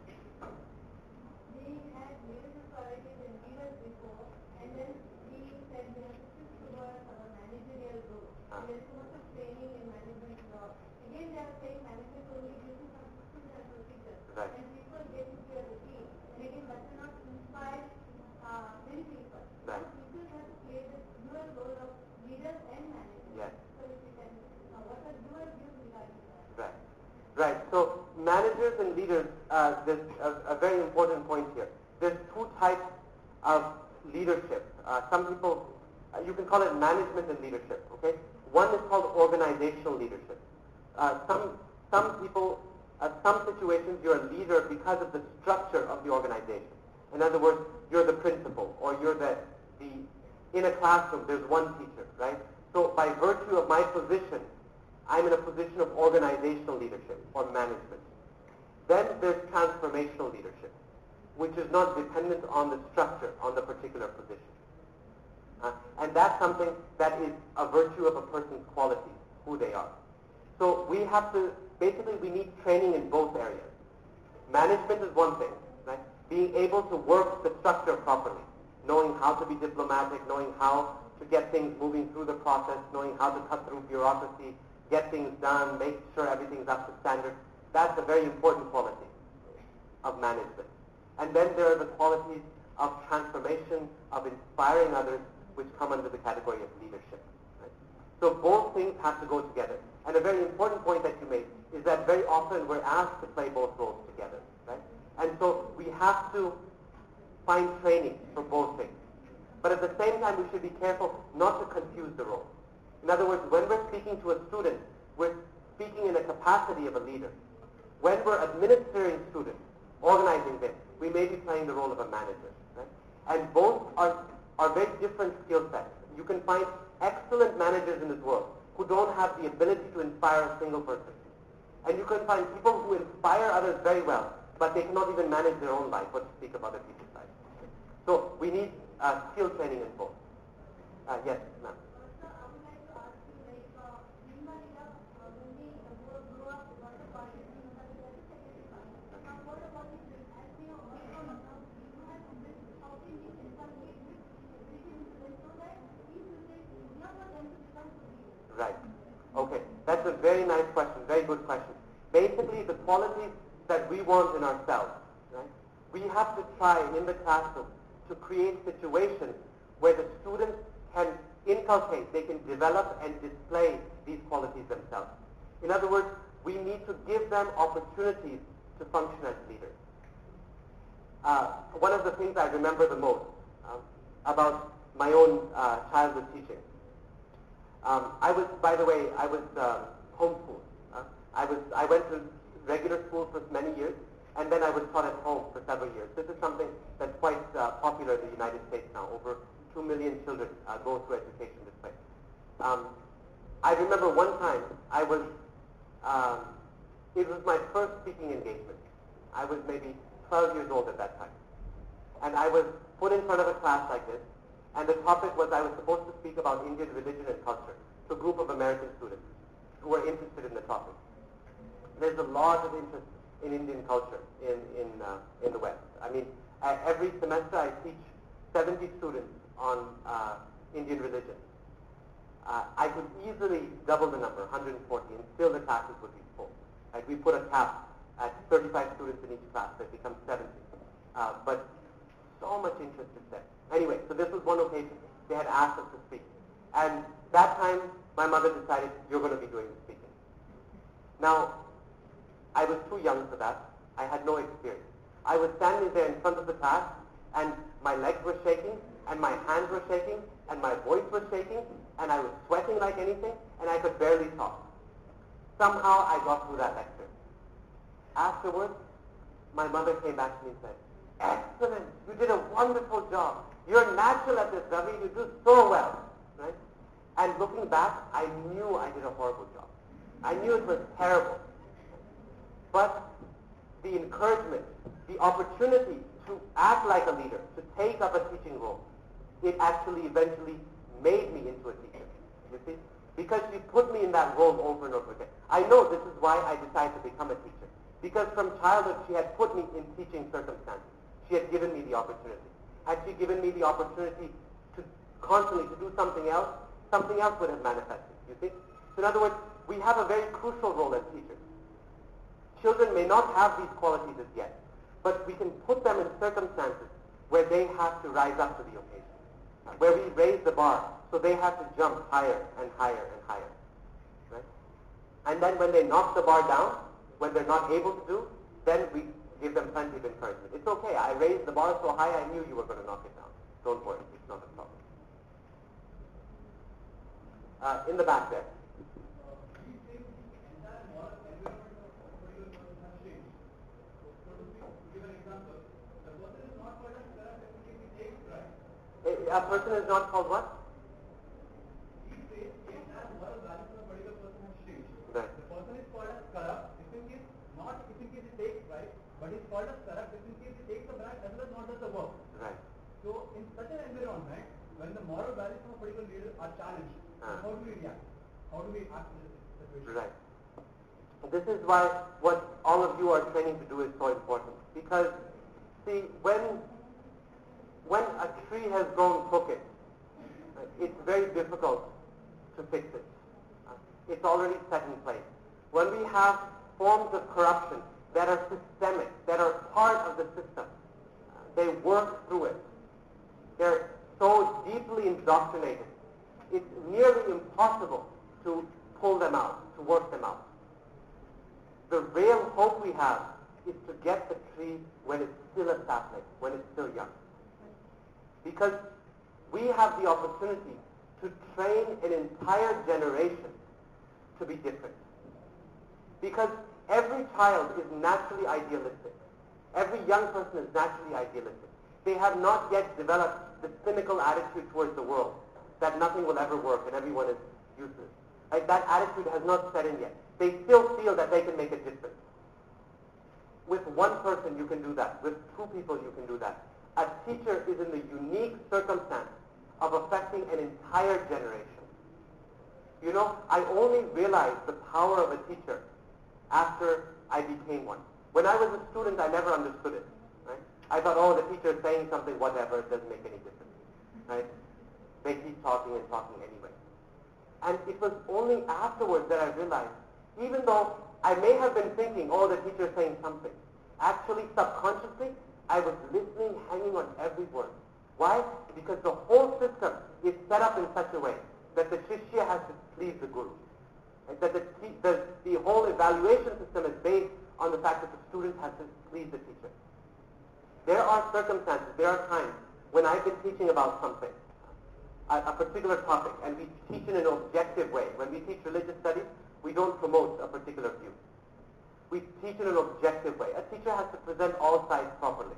We had leadership qualities and leaders before, and then we said we have to shift towards our managerial role. And there is so much of training in management law. Again, they are saying management only gives you some systems and procedures. Right. And people get into your routine. And again, that will not inspire many people. Right. So people have to play the dual role of leaders and managers. Yes. So if you can, what are dual views regarding that? Right. Right. So managers and leaders, there's a very important point here. There's 2 types of leadership. Some people, you can call it management and leadership. Okay. One is called organizational leadership. Some people, some situations, you're a leader because of the structure of the organization. In other words, you're the principal, or you're in a classroom, there's one teacher, right? So by virtue of my position, I'm in a position of organizational leadership or management. Then there's transformational leadership, which is not dependent on the structure, on the particular position. And that's something that is a virtue of a person's qualities, who they are. So we have to basically we need training in both areas. Management is one thing, right? Being able to work the structure properly, knowing how to be diplomatic, knowing how to get things moving through the process, knowing how to cut through bureaucracy, get things done, make sure everything's up to standard. That's a very important quality of management. And then there are the qualities of transformation, of inspiring others, which come under the category of leadership. Right? So both things have to go together. And a very important point that you made is that very often we're asked to play both roles together. Right? And so we have to find training for both things. But at the same time, we should be careful not to confuse the roles. In other words, when we're speaking to a student, we're speaking in a capacity of a leader. When we're administering students, organizing them, we may be playing the role of a manager. Right? And both are very different skill sets. You can find excellent managers in this world who don't have the ability to inspire a single person. And you can find people who inspire others very well, but they cannot even manage their own life, what to speak of other people's lives. So we need skill training in both. Yes, ma'am. Sir, I would like to ask you, like, when we grow up, what the parties we have is very significant. Now, what about the as we are also now, you have this, how can we inculcate this religion so that these students, not for them to become leaders? Right. Okay. That's a very nice question, very good question. Basically, the qualities that we want in ourselves, right? We have to try in the classroom to create situations where the students can inculcate, they can develop and display these qualities themselves. In other words, we need to give them opportunities to function as leaders. One of the things I remember the most about my own childhood teaching, I was homeschooled. I went to regular school for many years, and then I was taught at home for several years. This is something that's quite popular in the United States now. Over 2 million children go through education this way. I remember one time it was my first speaking engagement. I was maybe 12 years old at that time. And I was put in front of a class like this, and the topic was I was supposed to speak about Indian religion and culture to a group of American students who were interested in the topic. There's a lot of interest in Indian culture in the West. I mean, every semester I teach 70 students on Indian religion. I could easily double the number, 140, and still the classes would be full. Like we put a cap at 35 students in each class, so it becomes 70. But so much interest is there. Anyway, so this was one occasion they had asked us to speak. And that time, my mother decided, you're going to be doing the speaking. Now, I was too young for that. I had no experience. I was standing there in front of the class, and my legs were shaking, and my hands were shaking, and my voice was shaking, and I was sweating like anything, and I could barely talk. Somehow I got through that lecture. Afterwards, my mother came back to me and said, excellent, you did a wonderful job. You're natural at this, Ravi, you do so well. Right? And looking back, I knew I did a horrible job. I knew it was terrible. But the encouragement, the opportunity to act like a leader, to take up a teaching role, it actually eventually made me into a teacher. You see? Because she put me in that role over and over again. I know this is why I decided to become a teacher. Because from childhood, she had put me in teaching circumstances. She had given me the opportunity. Had she given me the opportunity to constantly to do something else would have manifested, you see? So in other words, we have a very crucial role as teachers. Children may not have these qualities as yet, but we can put them in circumstances where they have to rise up to the occasion, where we raise the bar, so they have to jump higher and higher and higher. Right? And then when they knock the bar down, when they're not able to do, then we give them plenty of encouragement. It's okay, I raised the bar so high I knew you were going to knock it down. Don't worry, it's not a problem. In the back there. A person is not called what? Right. The person is called as corrupt if in case he takes bribe, but he's called as corrupt if in case he takes the bribe as well as not does the work. Right. So in such an environment, when the moral values of a particular leader are challenged, how do we react? How do we act in this situation? Right. This is why what all of you are training to do is so important. Because, see, when a tree has grown crooked, it's very difficult to fix it. It's already set in place. When we have forms of corruption that are systemic, that are part of the system, they work through it. They're so deeply indoctrinated, it's nearly impossible to pull them out, to work them out. The real hope we have is to get the tree when it's still a sapling, when it's still young. Because we have the opportunity to train an entire generation to be different. Because every child is naturally idealistic. Every young person is naturally idealistic. They have not yet developed the cynical attitude towards the world, that nothing will ever work and everyone is useless. Like, that attitude has not set in yet. They still feel that they can make a difference. With one person you can do that. With two people you can do that. A teacher is in the unique circumstance of affecting an entire generation. You know, I only realized the power of a teacher after I became one. When I was a student, I never understood it. Right? I thought, oh, the teacher is saying something, whatever, it doesn't make any difference. Right? They keep talking and talking anyway. And it was only afterwards that I realized, even though I may have been thinking, oh, the teacher is saying something, actually, subconsciously, I was listening, hanging on every word. Why? Because the whole system is set up in such a way that the Shishya has to please the Guru. And that the whole evaluation system is based on the fact that the student has to please the teacher. There are circumstances, there are times when I've been teaching about something, a particular topic, and we teach in an objective way. When we teach religious studies, we don't promote a particular view. We teach in an objective way. A teacher has to present all sides properly.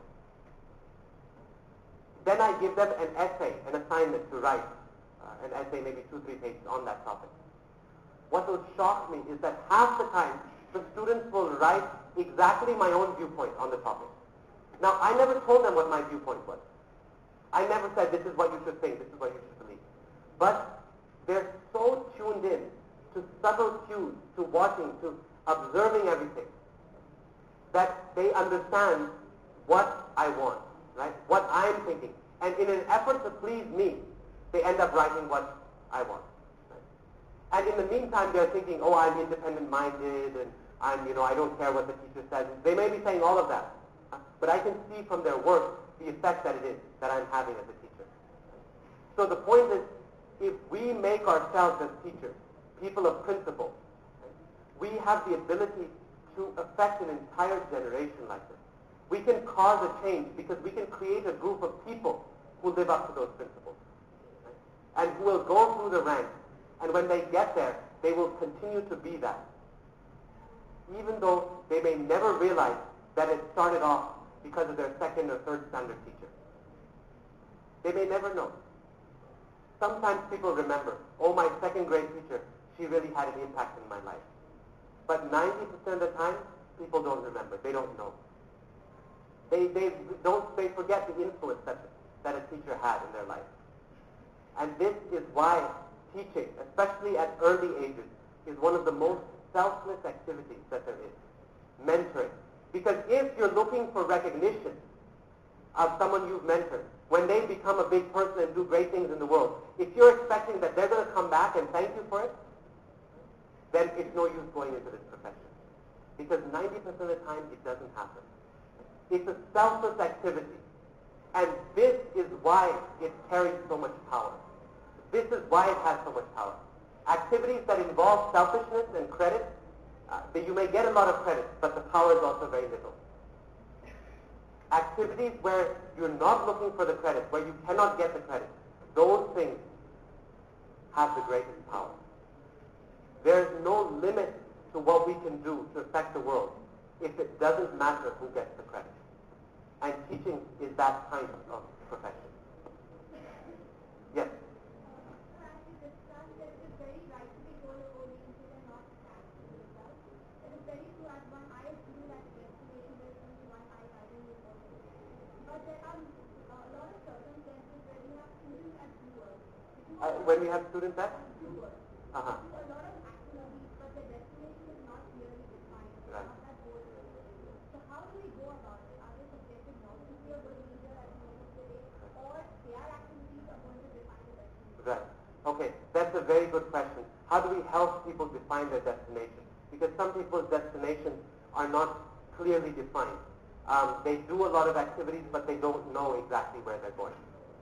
Then I give them an essay, an assignment to write, an essay, maybe 2-3 pages on that topic. What will shock me is that half the time, the students will write exactly my own viewpoint on the topic. Now, I never told them what my viewpoint was. I never said, this is what you should think, this is what you should believe. But they're so tuned in to subtle cues, to watching, to observing everything, that they understand what I want, right? What I'm thinking. And in an effort to please me, they end up writing what I want. Right? And in the meantime, they're thinking, oh, I'm independent-minded, and I don't care what the teacher says. They may be saying all of that. But I can see from their work the effect that it is that I'm having as a teacher. So the point is, if we make ourselves as teachers people of principle, we have the ability to affect an entire generation like this. We can cause a change because we can create a group of people who live up to those principles, and who will go through the ranks. And when they get there, they will continue to be that, even though they may never realize that it started off because of their second or third standard teacher. They may never know. Sometimes people remember, oh, my second grade teacher, she really had an impact in my life. But 90% of the time, people don't remember. They don't know. They forget the influence that a teacher had in their life. And this is why teaching, especially at early ages, is one of the most selfless activities that there is. Mentoring. Because if you're looking for recognition of someone you've mentored, when they become a big person and do great things in the world, if you're expecting that they're going to come back and thank you for it, then it's no use going into this profession. Because 90% of the time, it doesn't happen. It's a selfless activity. And this is why it carries so much power. This is why it has so much power. Activities that involve selfishness and credit, you may get a lot of credit, but the power is also very little. Activities where you're not looking for the credit, where you cannot get the credit, those things have the greatest power. There's no limit to what we can do to affect the world if it doesn't matter who gets the credit. And teaching is that kind of profession. Yes? When we have students at? very good question. How do we help people define their destination? Because some people's destinations are not clearly defined. They do a lot of activities, but they don't know exactly where they're going.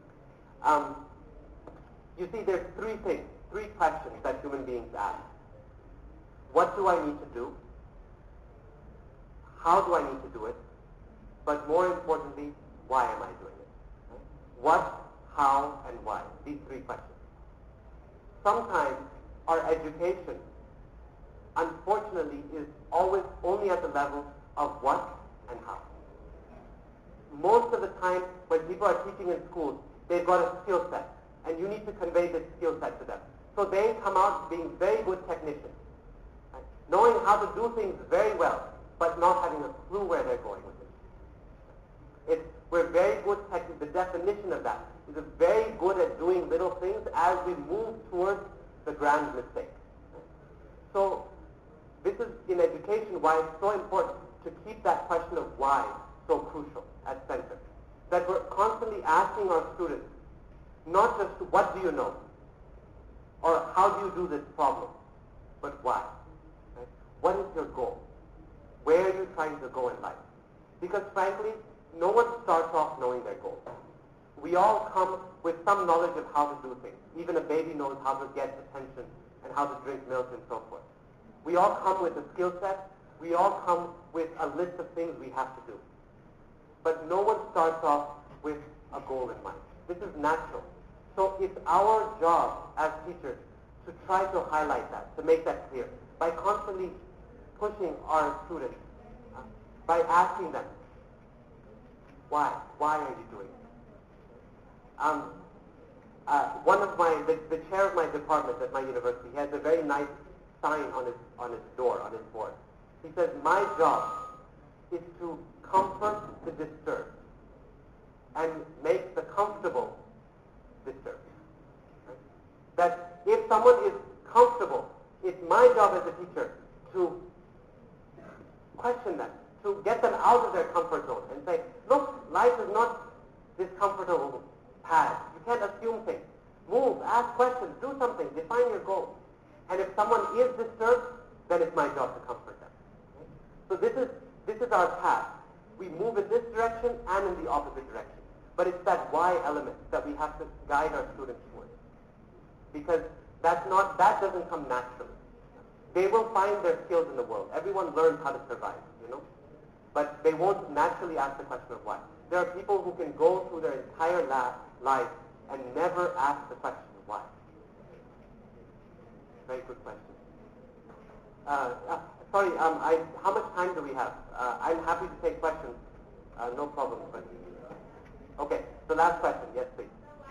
You see, there's three questions that human beings ask. What do I need to do? How do I need to do it? But more importantly, why am I doing it? What, how, and why? These three questions. Sometimes our education, unfortunately, is always only at the level of what and how. Most of the time, when people are teaching in schools, they've got a skill set, and you need to convey this skill set to them. So they come out being very good technicians, right? Knowing how to do things very well, but not having a clue where they're going with it. We're very good the definition of that is very good at doing little things as we move towards the grand mistake. So this is in education why it's so important to keep that question of why so crucial at center. That we're constantly asking our students not just what do you know or how do you do this problem, but why. Right? What is your goal? Where are you trying to go in life? Because frankly, no one starts off knowing their goal. We all come with some knowledge of how to do things. Even a baby knows how to get attention and how to drink milk and so forth. We all come with a skill set. We all come with a list of things we have to do. But no one starts off with a goal in mind. This is natural. So it's our job as teachers to try to highlight that, to make that clear, by constantly pushing our students, by asking them, why? Why are you doing it? The chair of my department at my university, he has a very nice sign on his door, on his board. He says, my job is to comfort the disturbed and make the comfortable disturbed. Right? That if someone is comfortable, it's my job as a teacher to question them, to get them out of their comfort zone and say, look, life is not this comfortable pad. You can't assume things. Move, ask questions, do something, define your goal. And if someone is disturbed, then it's my job to comfort them. Right? So this is our path. We move in this direction and in the opposite direction. But it's that why element that we have to guide our students towards. Because that doesn't come naturally. They will find their skills in the world. Everyone learns how to survive, But they won't naturally ask the question of why. There are people who can go through their entire life and never ask the question of why. Very good question. Sorry, how much time do we have? I'm happy to take questions. No problem. Okay, the last question. Yes, please.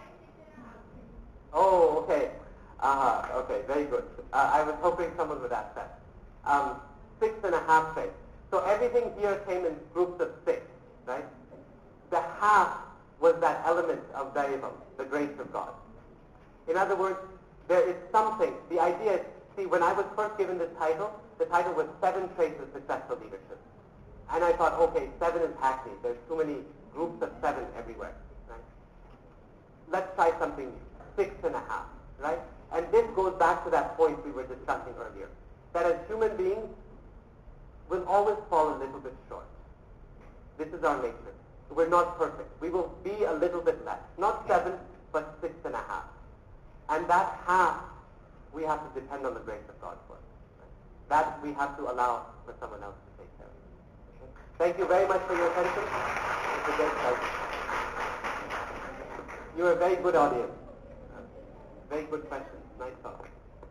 Oh, okay. Okay, very good. I was hoping someone would ask that. 6.5 faith. So everything here came in groups of 6, right? The half was that element of Daivam, the grace of God. In other words, there is something. The idea is, see, when I was first given this title, the title was 7 Traits of Successful Leadership. And I thought, okay, 7 is hackneyed. There's too many groups of 7 everywhere, right? Let's try something new. 6.5, right? And this goes back to that point we were discussing earlier, that as human beings, we'll always fall a little bit short. This is our nature. We're not perfect. We will be a little bit less. Not 7, but 6.5. And that half, we have to depend on the grace of God for. Right? That we have to allow for someone else to take care of. Okay? Thank you very much for your attention. It's a great pleasure. You're a very good audience. Very good questions. Nice talk.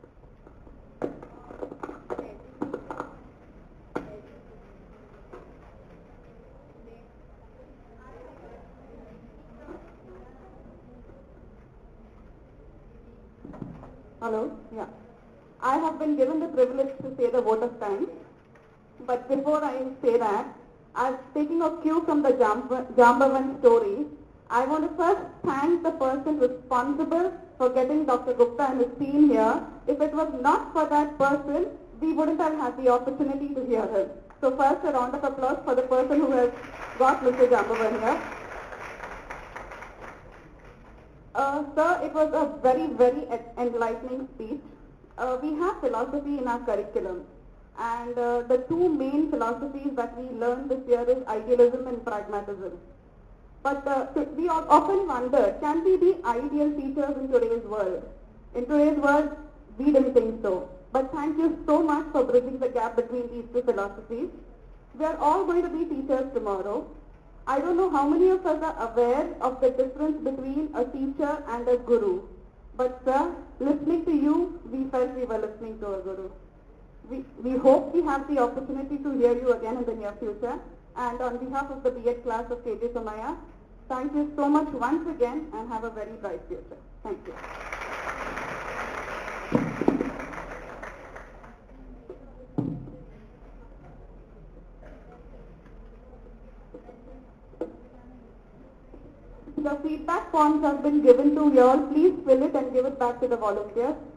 Hello? Yeah. I have been given the privilege to say the vote of thanks. But before I say that, as taking a cue from the Jambavan story, I want to first thank the person responsible for getting Dr. Gupta and his team here. If it was not for that person, we wouldn't have had the opportunity to hear him. So first, a round of applause for the person who has got Mr. Jambavan here. Sir, it was a very, very enlightening speech. We have philosophy in our curriculum, and the two main philosophies that we learned this year is idealism and pragmatism. But we often wonder, can we be ideal teachers in today's world? In today's world, we didn't think so. But thank you so much for bridging the gap between these two philosophies. We are all going to be teachers tomorrow. I don't know how many of us are aware of the difference between a teacher and a guru. But sir, listening to you, we felt we were listening to a guru. We hope we have the opportunity to hear you again in the near future. And on behalf of the B.Ed class of KJ Somaiya, thank you so much once again and have a very bright future. Thank you. The feedback forms have been given to you all. Please fill it and give it back to the volunteers.